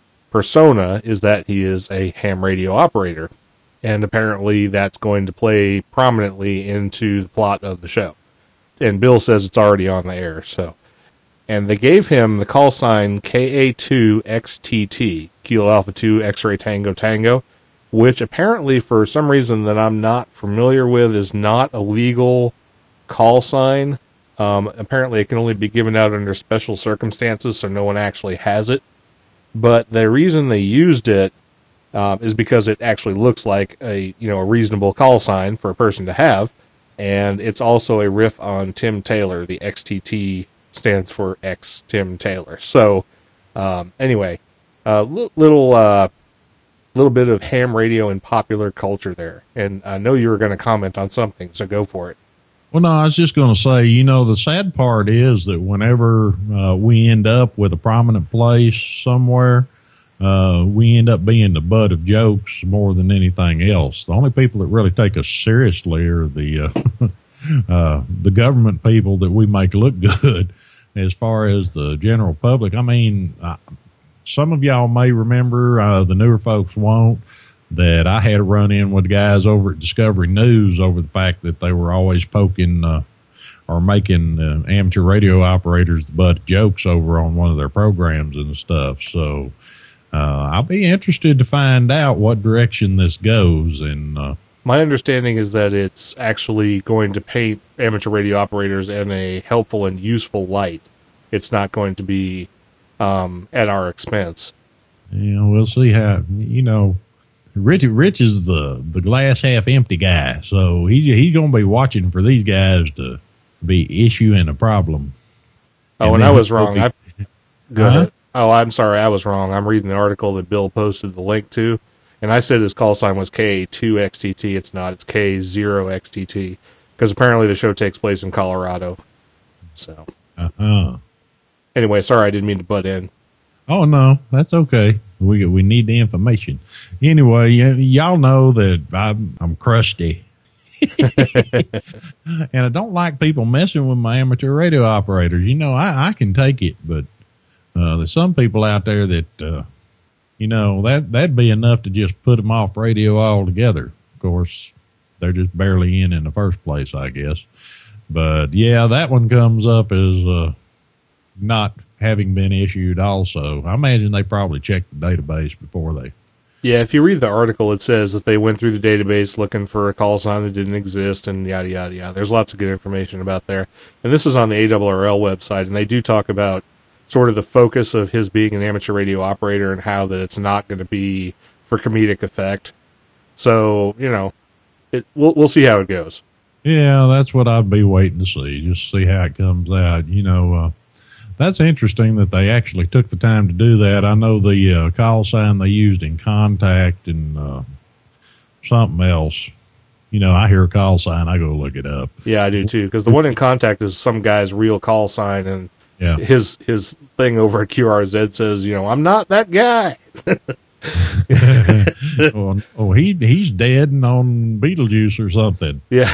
persona is that he is a ham radio operator. And apparently that's going to play prominently into the plot of the show. And Bill says it's already on the air, so... And they gave him the call sign K A two X T T, Kilo Alpha two X-Ray Tango Tango, which apparently, for some reason that I'm not familiar with, is not a legal call sign. Um, apparently, it can only be given out under special circumstances, so no one actually has it. But the reason they used it um, is because it actually looks like a you know a reasonable call sign for a person to have, and it's also a riff on Tim Taylor. The X T T stands for X Tim Taylor. So, um, anyway, a uh, li- little. Uh, little bit of ham radio and popular culture there. And I know you were going to comment on something, so go for it. Well, no, I was just going to say, you know, the sad part is that whenever uh, we end up with a prominent place somewhere, uh, we end up being the butt of jokes more than anything else. The only people that really take us seriously are the, uh, uh, the government people that we make look good. As far as the general public, I mean, I, some of y'all may remember, uh, the newer folks won't, that I had a run in with the guys over at Discovery News over the fact that they were always poking uh, or making uh, amateur radio operators the butt of jokes over on one of their programs and stuff. So uh, I'll be interested to find out what direction this goes. And uh, my understanding is that it's actually going to paint amateur radio operators in a helpful and useful light. It's not going to be Um, at our expense. Yeah, we'll see how, you know, Rich, Rich is the, the glass half empty guy. So he, he's going to be watching for these guys to be issuing a problem. Oh, and, and I was wrong. Be, I, go uh-huh. ahead. Oh, I'm sorry. I was wrong. I'm reading the article that Bill posted the link to. And I said his call sign was K A two X T T. It's not. It's K zero X T T. Because apparently the show takes place in Colorado. So. Uh-huh. Anyway, sorry, I didn't mean to butt in. Oh, no, that's okay. We we need the information. Anyway, y- y'all know that I'm, I'm crusty. And I don't like people messing with my amateur radio operators. You know, I, I can take it, but uh, there's some people out there that, uh, you know, that, that'd be enough to just put them off radio altogether. Of course, they're just barely in in the first place, I guess. But, yeah, that one comes up as... Uh, not having been issued also. I imagine they probably checked the database before they... Yeah, if you read the article, it says that they went through the database looking for a call sign that didn't exist and yada, yada, yada. There's lots of good information about there. And this is on the A R R L website, and they do talk about sort of the focus of his being an amateur radio operator and how that it's not going to be for comedic effect. So, you know, it, we'll we'll see how it goes. Yeah, that's what I'd be waiting to see, just see how it comes out. You know, uh, that's interesting that they actually took the time to do that. I know the uh, call sign they used in Contact and uh, something else. You know, I hear a call sign, I go look it up. Yeah, I do too, because the one in Contact is some guy's real call sign, and yeah. his his thing over at Q R Z says, you know, I'm not that guy. oh, oh, he he's dead and on Beetlejuice or something. Yeah.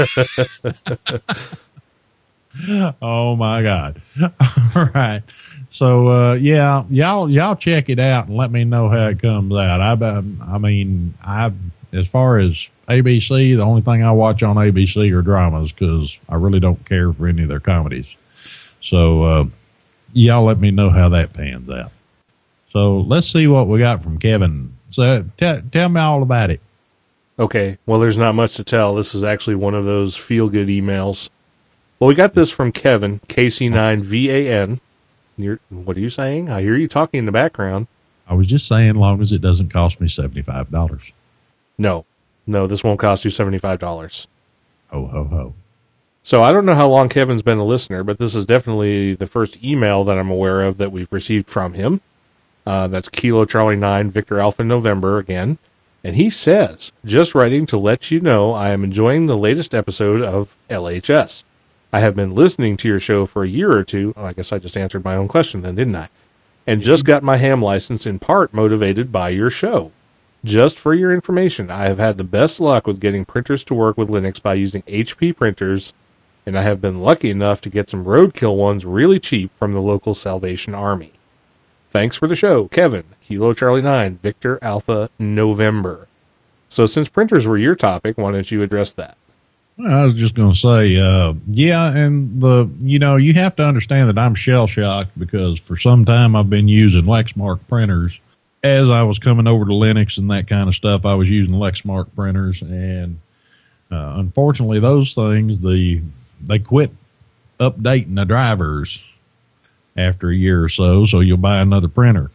Oh my God. All right. So, uh, yeah, y'all, y'all check it out and let me know how it comes out. I, I mean, I, as far as A B C, the only thing I watch on A B C are dramas because I really don't care for any of their comedies. So, uh, y'all let me know how that pans out. So let's see what we got from Kevin. So t- tell me all about it. Okay. Well, there's not much to tell. This is actually one of those feel good emails. Well, we got this from Kevin, K C nine V A N, You're, what are you saying? I hear you talking in the background. I was just saying, long as it doesn't cost me seventy-five dollars. No, no, this won't cost you seventy-five dollars. Ho, ho, ho. So I don't know how long Kevin's been a listener, but this is definitely the first email that I'm aware of that we've received from him. Uh, that's Kilo Charlie nine, Victor Alpha November again. And he says, just writing to let you know I am enjoying the latest episode of L H S. I have been listening to your show for a year or two. Oh, I guess I just answered my own question then, didn't I? And just got my ham license in part motivated by your show. Just for your information, I have had the best luck with getting printers to work with Linux by using H P printers, and I have been lucky enough to get some roadkill ones really cheap from the local Salvation Army. Thanks for the show, Kevin, Kilo Charlie nine, Victor Alpha November. So since printers were your topic, why don't you address that? Well, I was just going to say, uh, yeah, and the, you know, you have to understand that I'm shell-shocked because for some time I've been using Lexmark printers. As I was coming over to Linux and that kind of stuff, I was using Lexmark printers, and uh, unfortunately those things, the they quit updating the drivers after a year or so, so you'll buy another printer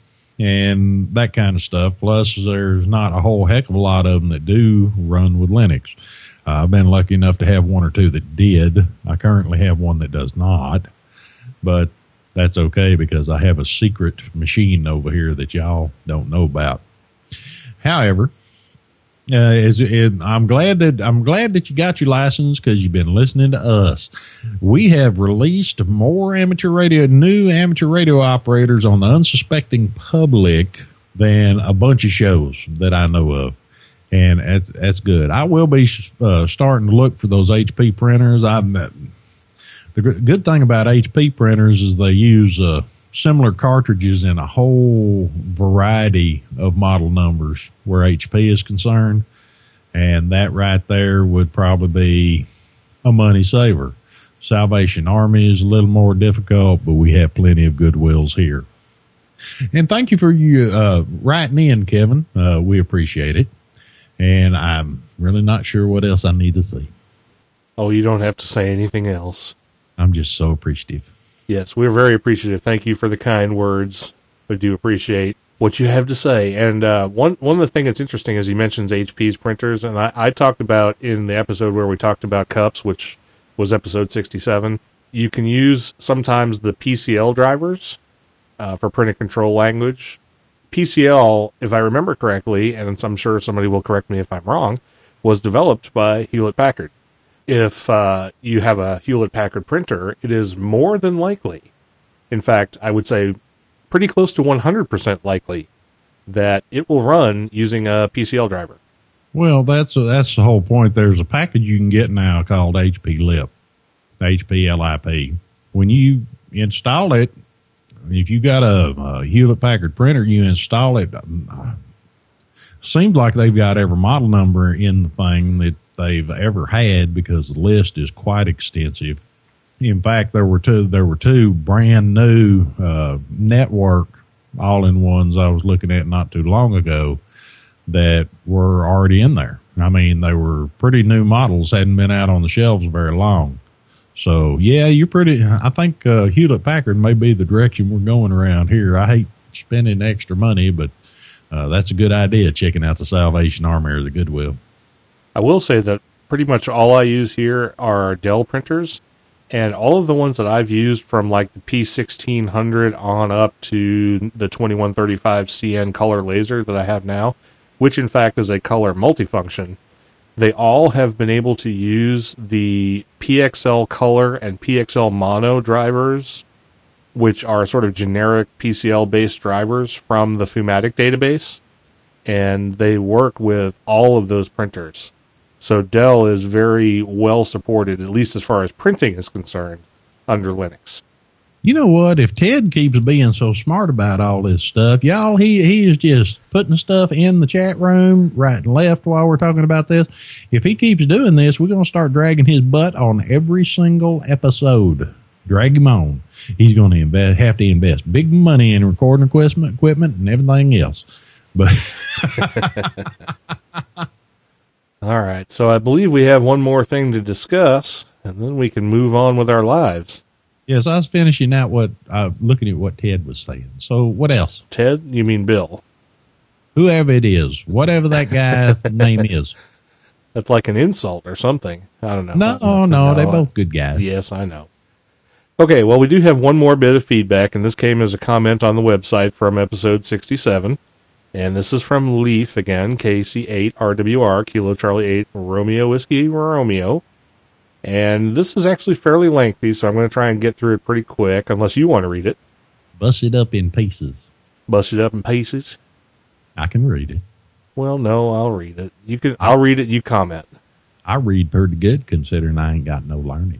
and that kind of stuff. Plus, there's not a whole heck of a lot of them that do run with Linux. Uh, I've been lucky enough to have one or two that did. I currently have one that does not, but that's okay because I have a secret machine over here that y'all don't know about. However, uh, is it, I'm glad that I'm glad that you got your license because you've been listening to us. We have released more amateur radio, new amateur radio operators on the unsuspecting public than a bunch of shows that I know of. And that's, that's good. I will be uh, starting to look for those H P printers. I'm uh, the good thing about H P printers is they use uh, similar cartridges in a whole variety of model numbers where H P is concerned. And that right there would probably be a money saver. Salvation Army is a little more difficult, but we have plenty of Goodwills here. And thank you for you uh, writing in, Kevin. Uh, we appreciate it. And I'm really not sure what else I need to say. Oh, you don't have to say anything else. I'm just so appreciative. Yes, we're very appreciative. Thank you for the kind words. We do appreciate what you have to say. And uh, one one of the things that's interesting is he mentions H P's printers, and I, I talked about in the episode where we talked about cups, which was episode sixty-seven. You can use sometimes the P C L drivers uh, for printer control language. P C L, if I remember correctly, and I'm sure somebody will correct me if I'm wrong, was developed by Hewlett-Packard. If uh, you have a Hewlett-Packard printer, it is more than likely, in fact, I would say pretty close to one hundred percent likely, that it will run using a P C L driver. Well, that's that's the whole point. There's a package you can get now called H P Lip, H P L I P. When you install it, if you got a, a Hewlett-Packard printer, you install it. Uh, seems like they've got every model number in the thing that they've ever had because the list is quite extensive. In fact, there were two there were two brand new uh, network all-in-ones I was looking at not too long ago that were already in there. I mean, they were pretty new models, hadn't been out on the shelves very long. So, yeah, you're pretty, I think uh, Hewlett-Packard may be the direction we're going around here. I hate spending extra money, but uh, that's a good idea, checking out the Salvation Army or the Goodwill. I will say that pretty much all I use here are Dell printers, and all of the ones that I've used from like the P sixteen hundred on up to the twenty-one thirty-five C N color laser that I have now, which in fact is a color multifunction, they all have been able to use the P X L color and P X L mono drivers, which are sort of generic P C L-based drivers from the Fumatic database, and they work with all of those printers. So Dell is very well supported, at least as far as printing is concerned, under Linux. You know what? If Ted keeps being so smart about all this stuff, y'all, he, he is just putting stuff in the chat room right and left while we're talking about this. If he keeps doing this, we're going to start dragging his butt on every single episode. Drag him on. He's going to invest, have to invest big money in recording equipment, equipment and everything else. But all right, so I believe we have one more thing to discuss, and then we can move on with our lives. Yes, I was finishing out what, uh, looking at what Ted was saying. So what else? Ted? You mean Bill? Whoever it is, whatever that guy's name is. That's like an insult or something. I don't know. No, no, no they're both good guys. Yes, I know. Okay, well, we do have one more bit of feedback, and this came as a comment on the website from episode sixty-seven. And this is from Leaf again, K C eight R W R, Kilo Charlie eight, Romeo Whiskey Romeo. And this is actually fairly lengthy, so I'm going to try and get through it pretty quick, unless you want to read it. Bust it up in pieces. Bust it up in pieces? I can read it. Well, no, I'll read it. You can. I'll read it, you comment. I read pretty good, considering I ain't got no learning.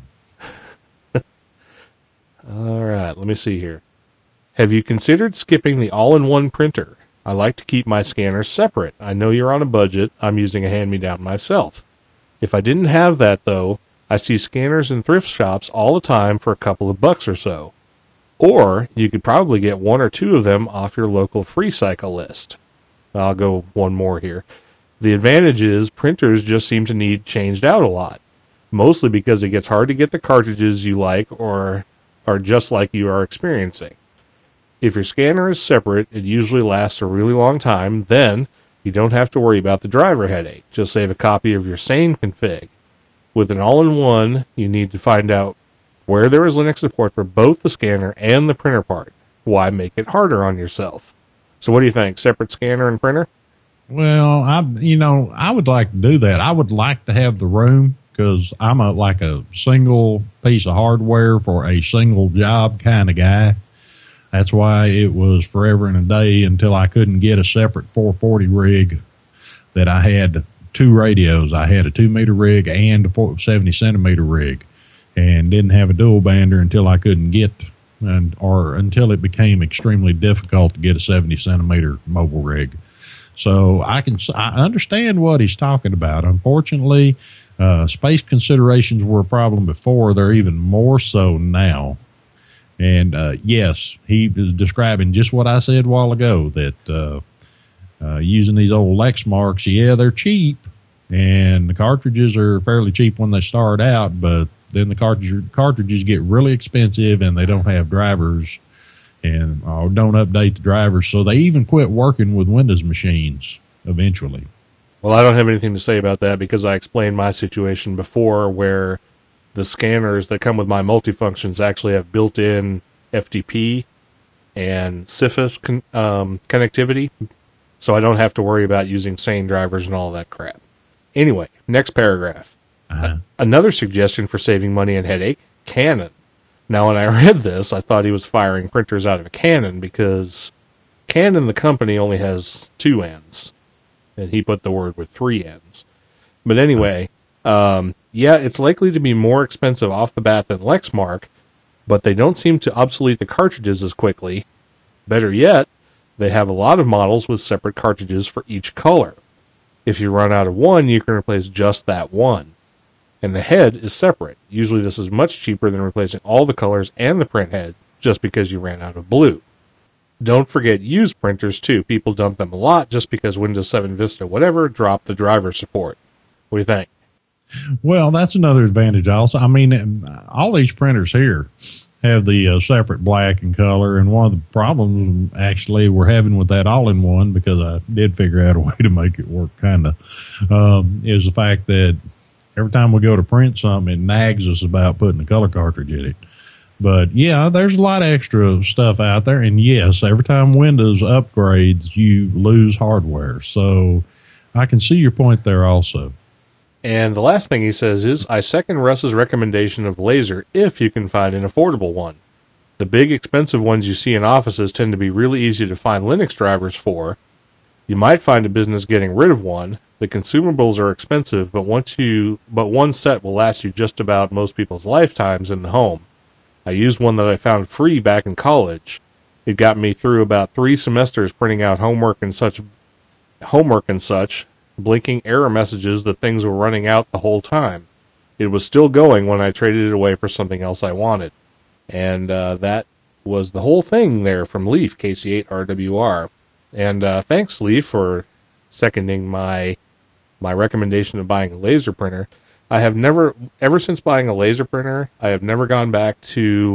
All right, let me see here. Have you considered skipping the all-in-one printer? I like to keep my scanners separate. I know you're on a budget. I'm using a hand-me-down myself. If I didn't have that, though, I see scanners in thrift shops all the time for a couple of bucks or so. Or you could probably get one or two of them off your local free cycle list. I'll go one more here. The advantage is printers just seem to need changed out a lot, mostly because it gets hard to get the cartridges you like or are just like you are experiencing. If your scanner is separate, it usually lasts a really long time. Then you don't have to worry about the driver headache. Just save a copy of your sane config. With an all-in-one, you need to find out where there is Linux support for both the scanner and the printer part. Why make it harder on yourself? So what do you think? Separate scanner and printer? Well, I, you know, I would like to do that. I would like to have the room because I'm a, like a single piece of hardware for a single job kind of guy. That's why it was forever and a day until I couldn't get a separate four forty rig that I had two radios. I had a two meter rig and a seventy centimeter rig, and didn't have a dual bander until I couldn't get, and or until it became extremely difficult to get a seventy centimeter mobile rig. So I can I understand what he's talking about. Unfortunately, uh, space considerations were a problem before. They're even more so now. And uh, yes, he was describing just what I said a while ago, that uh, uh, using these old Lexmarks, yeah, they're cheap, and the cartridges are fairly cheap when they start out, but then the cartridge, cartridges get really expensive, and they don't have drivers and or don't update the drivers, so they even quit working with Windows machines eventually. Well, I don't have anything to say about that because I explained my situation before where the scanners that come with my multifunctions actually have built-in F T P and C F I S con- um, connectivity, so I don't have to worry about using sane drivers and all that crap. Anyway, next paragraph. Uh-huh. A- another suggestion for saving money and headache, Canon. Now, when I read this, I thought he was firing printers out of a cannon because Canon, the company, only has two ends, and he put the word with three ends. But anyway, um, yeah, it's likely to be more expensive off the bat than Lexmark, but they don't seem to obsolete the cartridges as quickly. Better yet, they have a lot of models with separate cartridges for each color. If you run out of one, you can replace just that one. And the head is separate. Usually this is much cheaper than replacing all the colors and the print head just because you ran out of blue. Don't forget used printers too. People dump them a lot just because Windows seven Vista whatever dropped the driver support. What do you think? Well, that's another advantage also. I mean, all these printers here have the uh, separate black and color, and one of the problems actually we're having with that all-in-one, because I did figure out a way to make it work kind of, um, is the fact that every time we go to print something, it nags us about putting a color cartridge in it. But yeah, there's a lot of extra stuff out there, and yes, every time Windows upgrades, you lose hardware. So I can see your point there also. And the last thing he says is, I second Russ's recommendation of laser if you can find an affordable one. The big expensive ones you see in offices tend to be really easy to find Linux drivers for. You might find a business getting rid of one. The consumables are expensive, but once you, but one set will last you just about most people's lifetimes in the home. I used one that I found free back in college. It got me through about three semesters printing out homework and such, homework and such, blinking error messages that things were running out the whole time. It was still going when I traded it away for something else I wanted. And uh, that was the whole thing there from Leaf, K C eight R W R. And uh, thanks, Leaf, for seconding my my recommendation of buying a laser printer. I have never, ever since buying a laser printer, I have never gone back to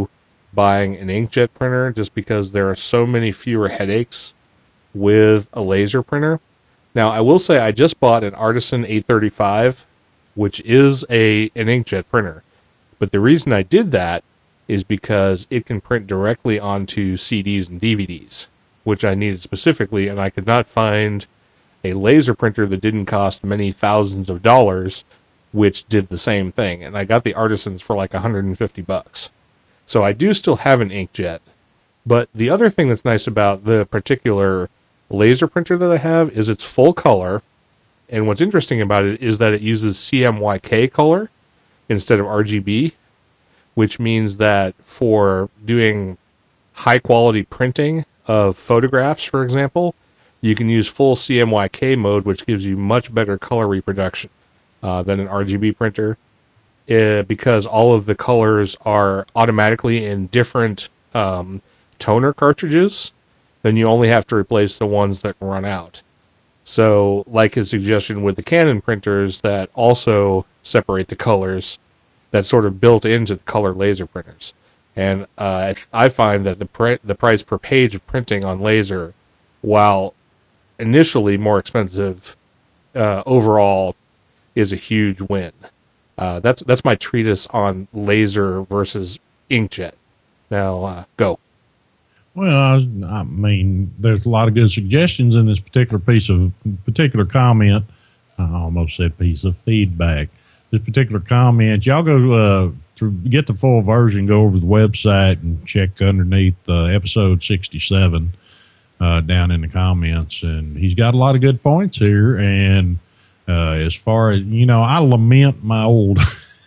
buying an inkjet printer just because there are so many fewer headaches with a laser printer. Now, I will say I just bought an Artisan eight thirty-five, which is a an inkjet printer. But the reason I did that is because it can print directly onto C Ds and D V Ds, which I needed specifically, and I could not find a laser printer that didn't cost many thousands of dollars, which did the same thing. And I got the Artisans for like one hundred fifty bucks. So I do still have an inkjet. But the other thing that's nice about the particular laser printer that I have is it's full color. And what's interesting about it is that it uses C M Y K color instead of R G B, which means that for doing high quality printing of photographs, for example, you can use full C M Y K mode, which gives you much better color reproduction uh, than an R G B printer, uh, because all of the colors are automatically in different um, toner cartridges. Then you only have to replace the ones that run out. So, like his suggestion with the Canon printers that also separate the colors, that's sort of built into the color laser printers. And uh, I find that the pr- the price per page of printing on laser, while initially more expensive, uh, overall is a huge win. Uh, that's that's my treatise on laser versus inkjet. Now, uh, go. Well, I, I mean, there's a lot of good suggestions in this particular piece of particular comment. I almost said piece of feedback. This particular comment, y'all go uh, to get the full version. Go over to the website and check underneath uh, episode sixty-seven uh, down in the comments. And he's got a lot of good points here. And uh, as far as you know, I lament my old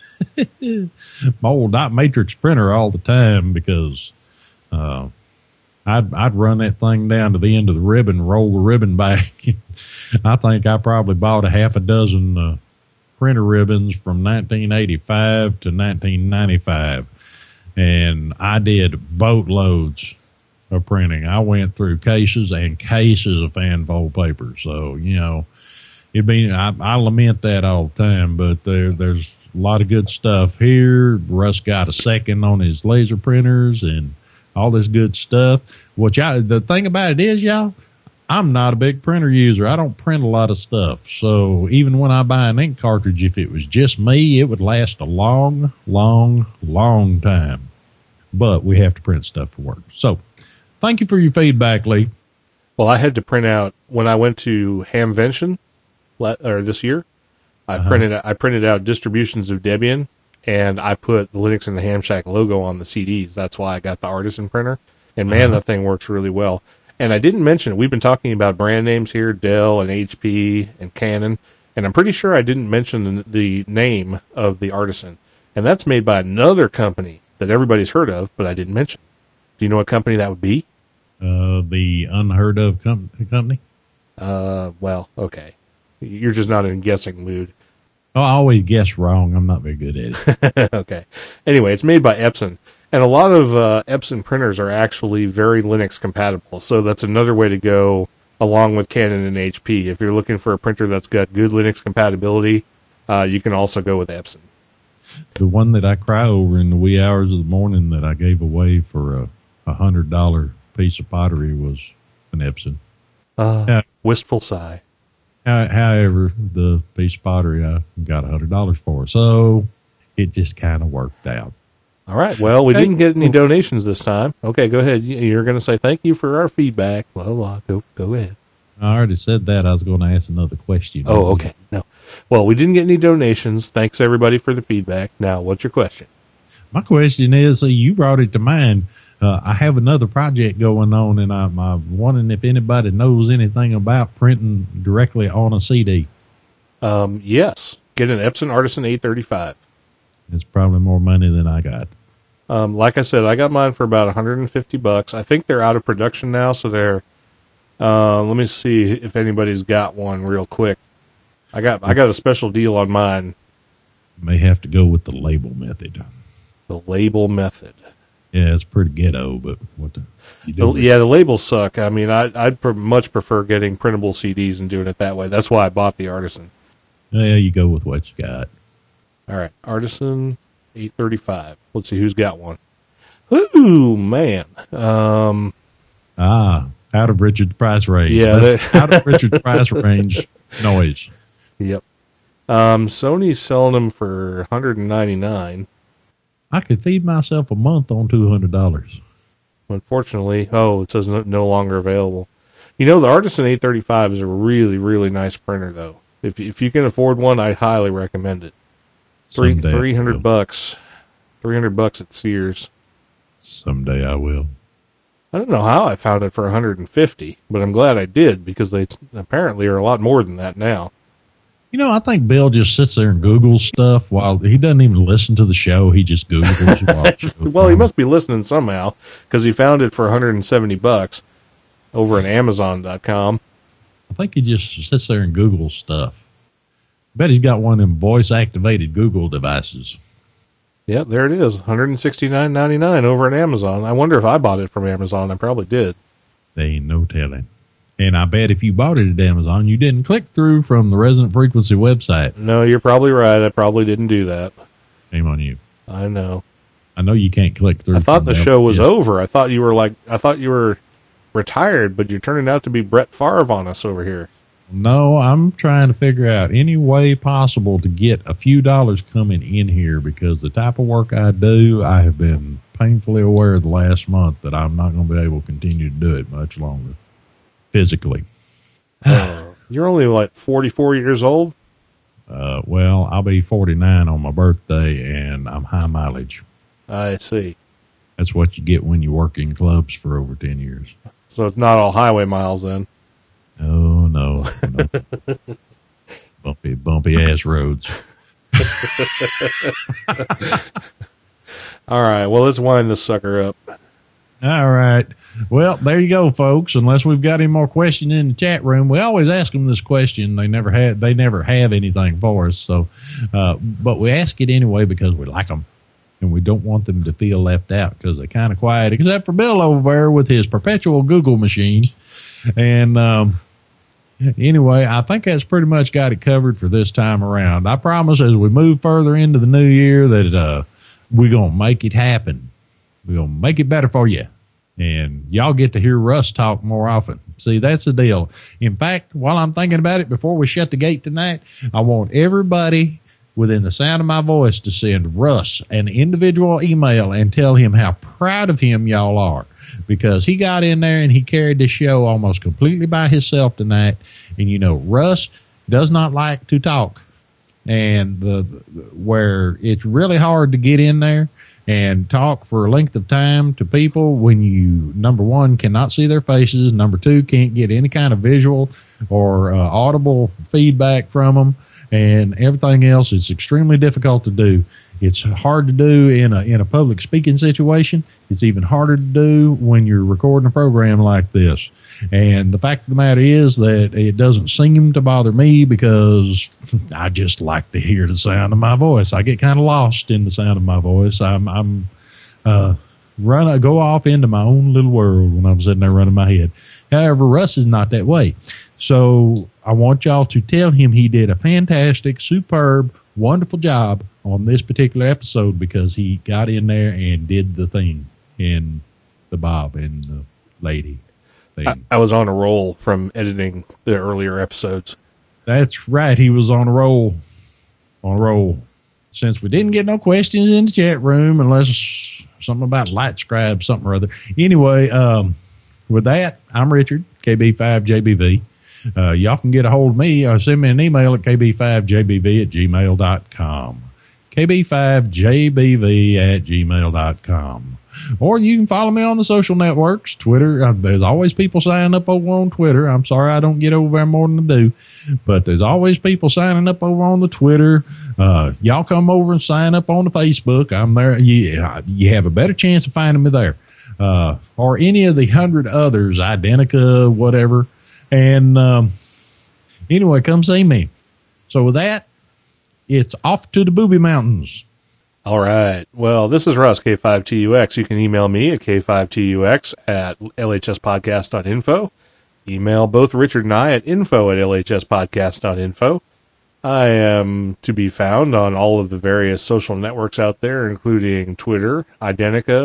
my old dot matrix printer all the time because. Uh, I'd I'd run that thing down to the end of the ribbon, roll the ribbon back. I think I probably bought a half a dozen uh, printer ribbons from nineteen eighty-five to nineteen ninety-five, and I did boatloads of printing. I went through cases and cases of fanfold paper. So you know, it be I, I lament that all the time, but there there's a lot of good stuff here. Russ got a second on his laser printers and all this good stuff. Which I, the thing about it is, y'all, I'm not a big printer user. I don't print a lot of stuff. So even when I buy an ink cartridge, if it was just me, it would last a long, long, long time. But we have to print stuff for work. So thank you for your feedback, Lee. Well, I had to print out when I went to Hamvention or this year. I uh-huh. printed I printed out distributions of Debian. And I put the Linux in the Ham Shack logo on the C Ds. That's why I got the Artisan printer. And man, uh-huh. that thing works really well. And I didn't mention, we've been talking about brand names here, Dell and H P and Canon. And I'm pretty sure I didn't mention the, the name of the Artisan. And that's made by another company that everybody's heard of, but I didn't mention. Do you know what company that would be? Uh, the unheard of com- company? Uh, well, okay. You're just not in a guessing mood. Oh, I always guess wrong. I'm not very good at it. Okay. Anyway, it's made by Epson. And a lot of uh, Epson printers are actually very Linux compatible. So that's another way to go along with Canon and H P. If you're looking for a printer that's got good Linux compatibility, uh, you can also go with Epson. The one that I cry over in the wee hours of the morning that I gave away for a one hundred dollars piece of pottery was an Epson. Uh, yeah. Wistful sigh. However, the piece of pottery I got one hundred dollars for. So it just kind of worked out. All right. Well, we didn't get any donations this time. Okay, go ahead. You're going to say thank you for our feedback. Blah, blah, blah. Go, go ahead. I already said that. I was going to ask another question. Oh, okay. No. Well, we didn't get any donations. Thanks, everybody, for the feedback. Now, what's your question? My question is, uh, you brought it to mind. Uh, I have another project going on, and I'm, I'm wondering if anybody knows anything about printing directly on a C D. Um, yes. Get an Epson Artisan eight thirty-five. It's probably more money than I got. Um, like I said, I got mine for about one hundred fifty bucks. I think they're out of production now, so they're. Uh, let me see if anybody's got one real quick. I got I got a special deal on mine. May have to go with the label method. The label method. Yeah, it's pretty ghetto, but what the? You do the yeah, the labels suck. I mean, I, I'd pr- much prefer getting printable C Ds and doing it that way. That's why I bought the Artisan. Yeah, you go with what you got. All right, Artisan eight thirty-five. Let's see who's got one. Ooh, man. Um, Ah, out of Richard's price range. Yeah, That's out of Richard's price range noise. yep. Um, Sony's selling them for one hundred ninety-nine. I could feed myself a month on two hundred dollars. Unfortunately, oh, it says no, no longer available. You know, the Artisan eight thirty-five is a really, really nice printer, though. If if you can afford one, I highly recommend it. Three Someday I three hundred will. bucks, three hundred bucks at Sears. Someday I will. I don't know how I found it for one hundred fifty, but I'm glad I did because they apparently are a lot more than that now. You know, I think Bill just sits there and Googles stuff while he doesn't even listen to the show. He just Googles while the show Well, he must be listening somehow because he found it for one hundred seventy bucks over at Amazon dot com. I think he just sits there and Googles stuff. Bet he's got one of them voice-activated Google devices. Yep, there it is, one hundred sixty-nine ninety-nine over at Amazon. I wonder if I bought it from Amazon. I probably did. There ain't no telling. And I bet if you bought it at Amazon, you didn't click through from the Resonant Frequency website. No, you're probably right. I probably didn't do that. Shame on you. I know. I know you can't click through. I thought from the them, show was just- over. I thought you were like, I thought you were retired, but you're turning out to be Brett Favre on us over here. No, I'm trying to figure out any way possible to get a few dollars coming in here because the type of work I do, I have been painfully aware the last month that I'm not going to be able to continue to do it much longer physically. Uh, you're only like forty-four years old. Uh, well, I'll be forty-nine on my birthday and I'm high mileage. I see. That's what you get when you work in clubs for over ten years. So it's not all highway miles then. Oh, no. no. bumpy, bumpy ass roads. All right. Well, let's wind this sucker up. All right. Well, there you go, folks. Unless we've got any more questions in the chat room, we always ask them this question. They never had, they never have anything for us. So, uh, but we ask it anyway because we like them and we don't want them to feel left out because they're kind of quiet, except for Bill over there with his perpetual Google machine. And, um, anyway, I think that's pretty much got it covered for this time around. I promise as we move further into the new year that, uh, we're going to make it happen. We're going to make it better for you. And y'all get to hear Russ talk more often. See, that's the deal. In fact, while I'm thinking about it, before we shut the gate tonight, I want everybody within the sound of my voice to send Russ an individual email and tell him how proud of him y'all are. Because he got in there and he carried the show almost completely by himself tonight. And, you know, Russ does not like to talk. And the where it's really hard to get in there and talk for a length of time to people when you, number one, cannot see their faces, number two, can't get any kind of visual or uh, audible feedback from them, and everything else. It's extremely difficult to do. It's hard to do in a in a public speaking situation. It's even harder to do when you're recording a program like this. And the fact of the matter is that it doesn't seem to bother me because I just like to hear the sound of my voice. I get kind of lost in the sound of my voice. I'm, I'm, uh, run, I go off into my own little world when I'm sitting there running my head. However, Russ is not that way. So I want y'all to tell him he did a fantastic, superb, wonderful job on this particular episode because he got in there and did the thing and the Bob and the lady. I, I was on a roll from editing the earlier episodes. That's right. He was on a roll. On a roll. Since we didn't get no questions in the chat room, unless something about light scribe, something or other. Anyway, um, with that, I'm Richard, K B five J B V. Uh, y'all can get a hold of me or send me an email at k b five j b v at gmail dot com. k b five j b v at gmail dot com. Or you can follow me on the social networks, Twitter. Uh, there's always people signing up over on Twitter. I'm sorry I don't get over there more than I do, but there's always people signing up over on the Twitter. Uh, y'all come over and sign up on the Facebook. I'm there. You, you have a better chance of finding me there. Uh, or any of the hundred others, Identica, whatever. And um, anyway, come see me. So with that, it's off to the Booby Mountains. All right. Well, this is Russ, K five T U X. You can email me at k five t u x at l h s podcast dot info. Email both Richard and I at info at l h s podcast dot info. I am to be found on all of the various social networks out there, including Twitter, Identica,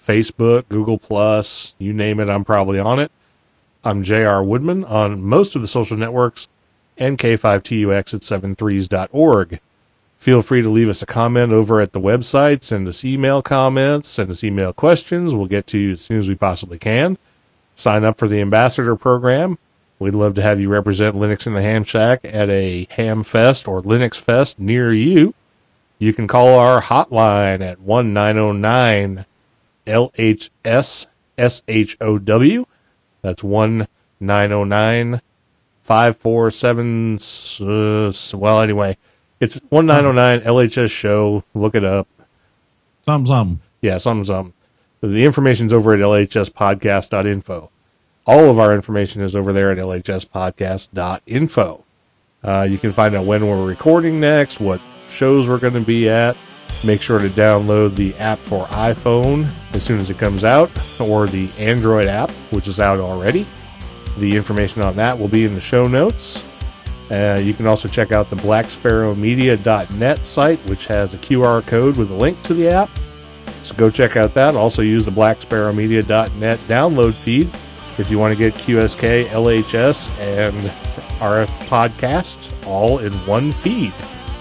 Facebook, Google Plus, you name it, I'm probably on it. I'm J R Woodman on most of the social networks, and K five T U X at seven threes dot org. Feel free to leave us a comment over at the website, send us email comments, send us email questions. We'll get to you as soon as we possibly can. Sign up for the Ambassador Program. We'd love to have you represent Linux in the Ham Shack at a Ham Fest or Linux Fest near you. You can call our hotline at one nine zero nine L H S S H O W. That's one nine zero nine five four seven. Uh, well, anyway, it's one nine zero nine L H S show. Look it up. Something, something. Yeah, something, something. The information's over at L H S podcast dot info. All of our information is over there at L H S podcast dot info. Uh, you can find out when we're recording next, what shows we're going to be at. Make sure to download the app for iPhone as soon as it comes out, or the Android app, which is out already. The information on that will be in the show notes. Uh, you can also check out the black sparrow media dot net site, which has a Q R code with a link to the app. So go check out that. Also use the black sparrow media dot net download feed if you want to get Q S K, L H S, and R F podcast all in one feed.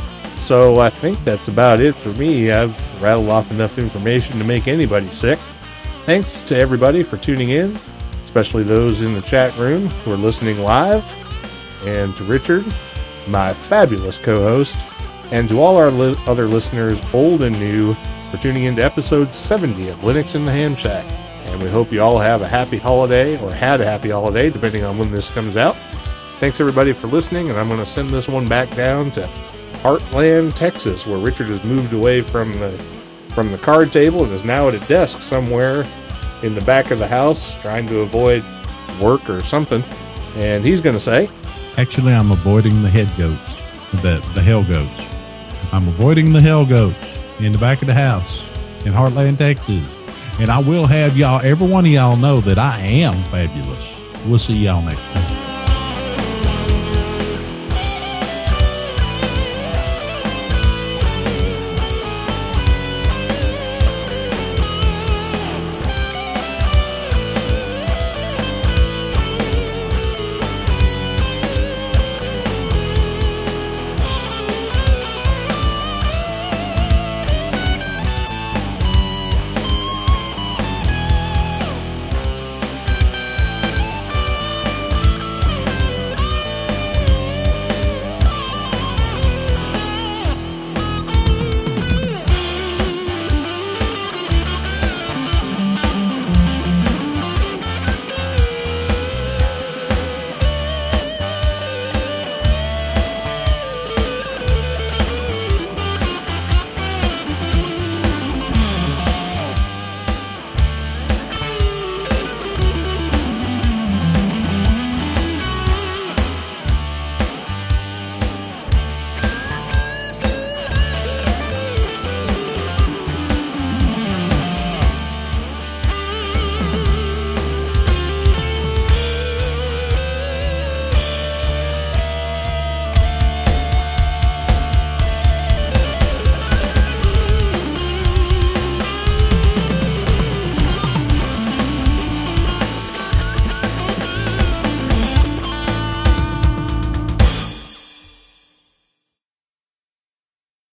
So I think that's about it for me. I've rattled off enough information to make anybody sick. Thanks to everybody for tuning in, especially those in the chat room who are listening live, and to Richard, my fabulous co-host, and to all our li- other listeners, old and new, for tuning in to episode seventy of Linux in the Ham Shack. And we hope you all have a happy holiday, or had a happy holiday, depending on when this comes out. Thanks everybody for listening, and I'm going to send this one back down to Heartland, Texas, where Richard has moved away from the from the card table and is now at a desk somewhere in the back of the house trying to avoid work or something. And he's going to say, Actually, I'm avoiding the head goats, the, the hell goats. I'm avoiding the hell goats in the back of the house in Heartland, Texas. And I will have y'all, every one of y'all know that I am fabulous. We'll see y'all next time.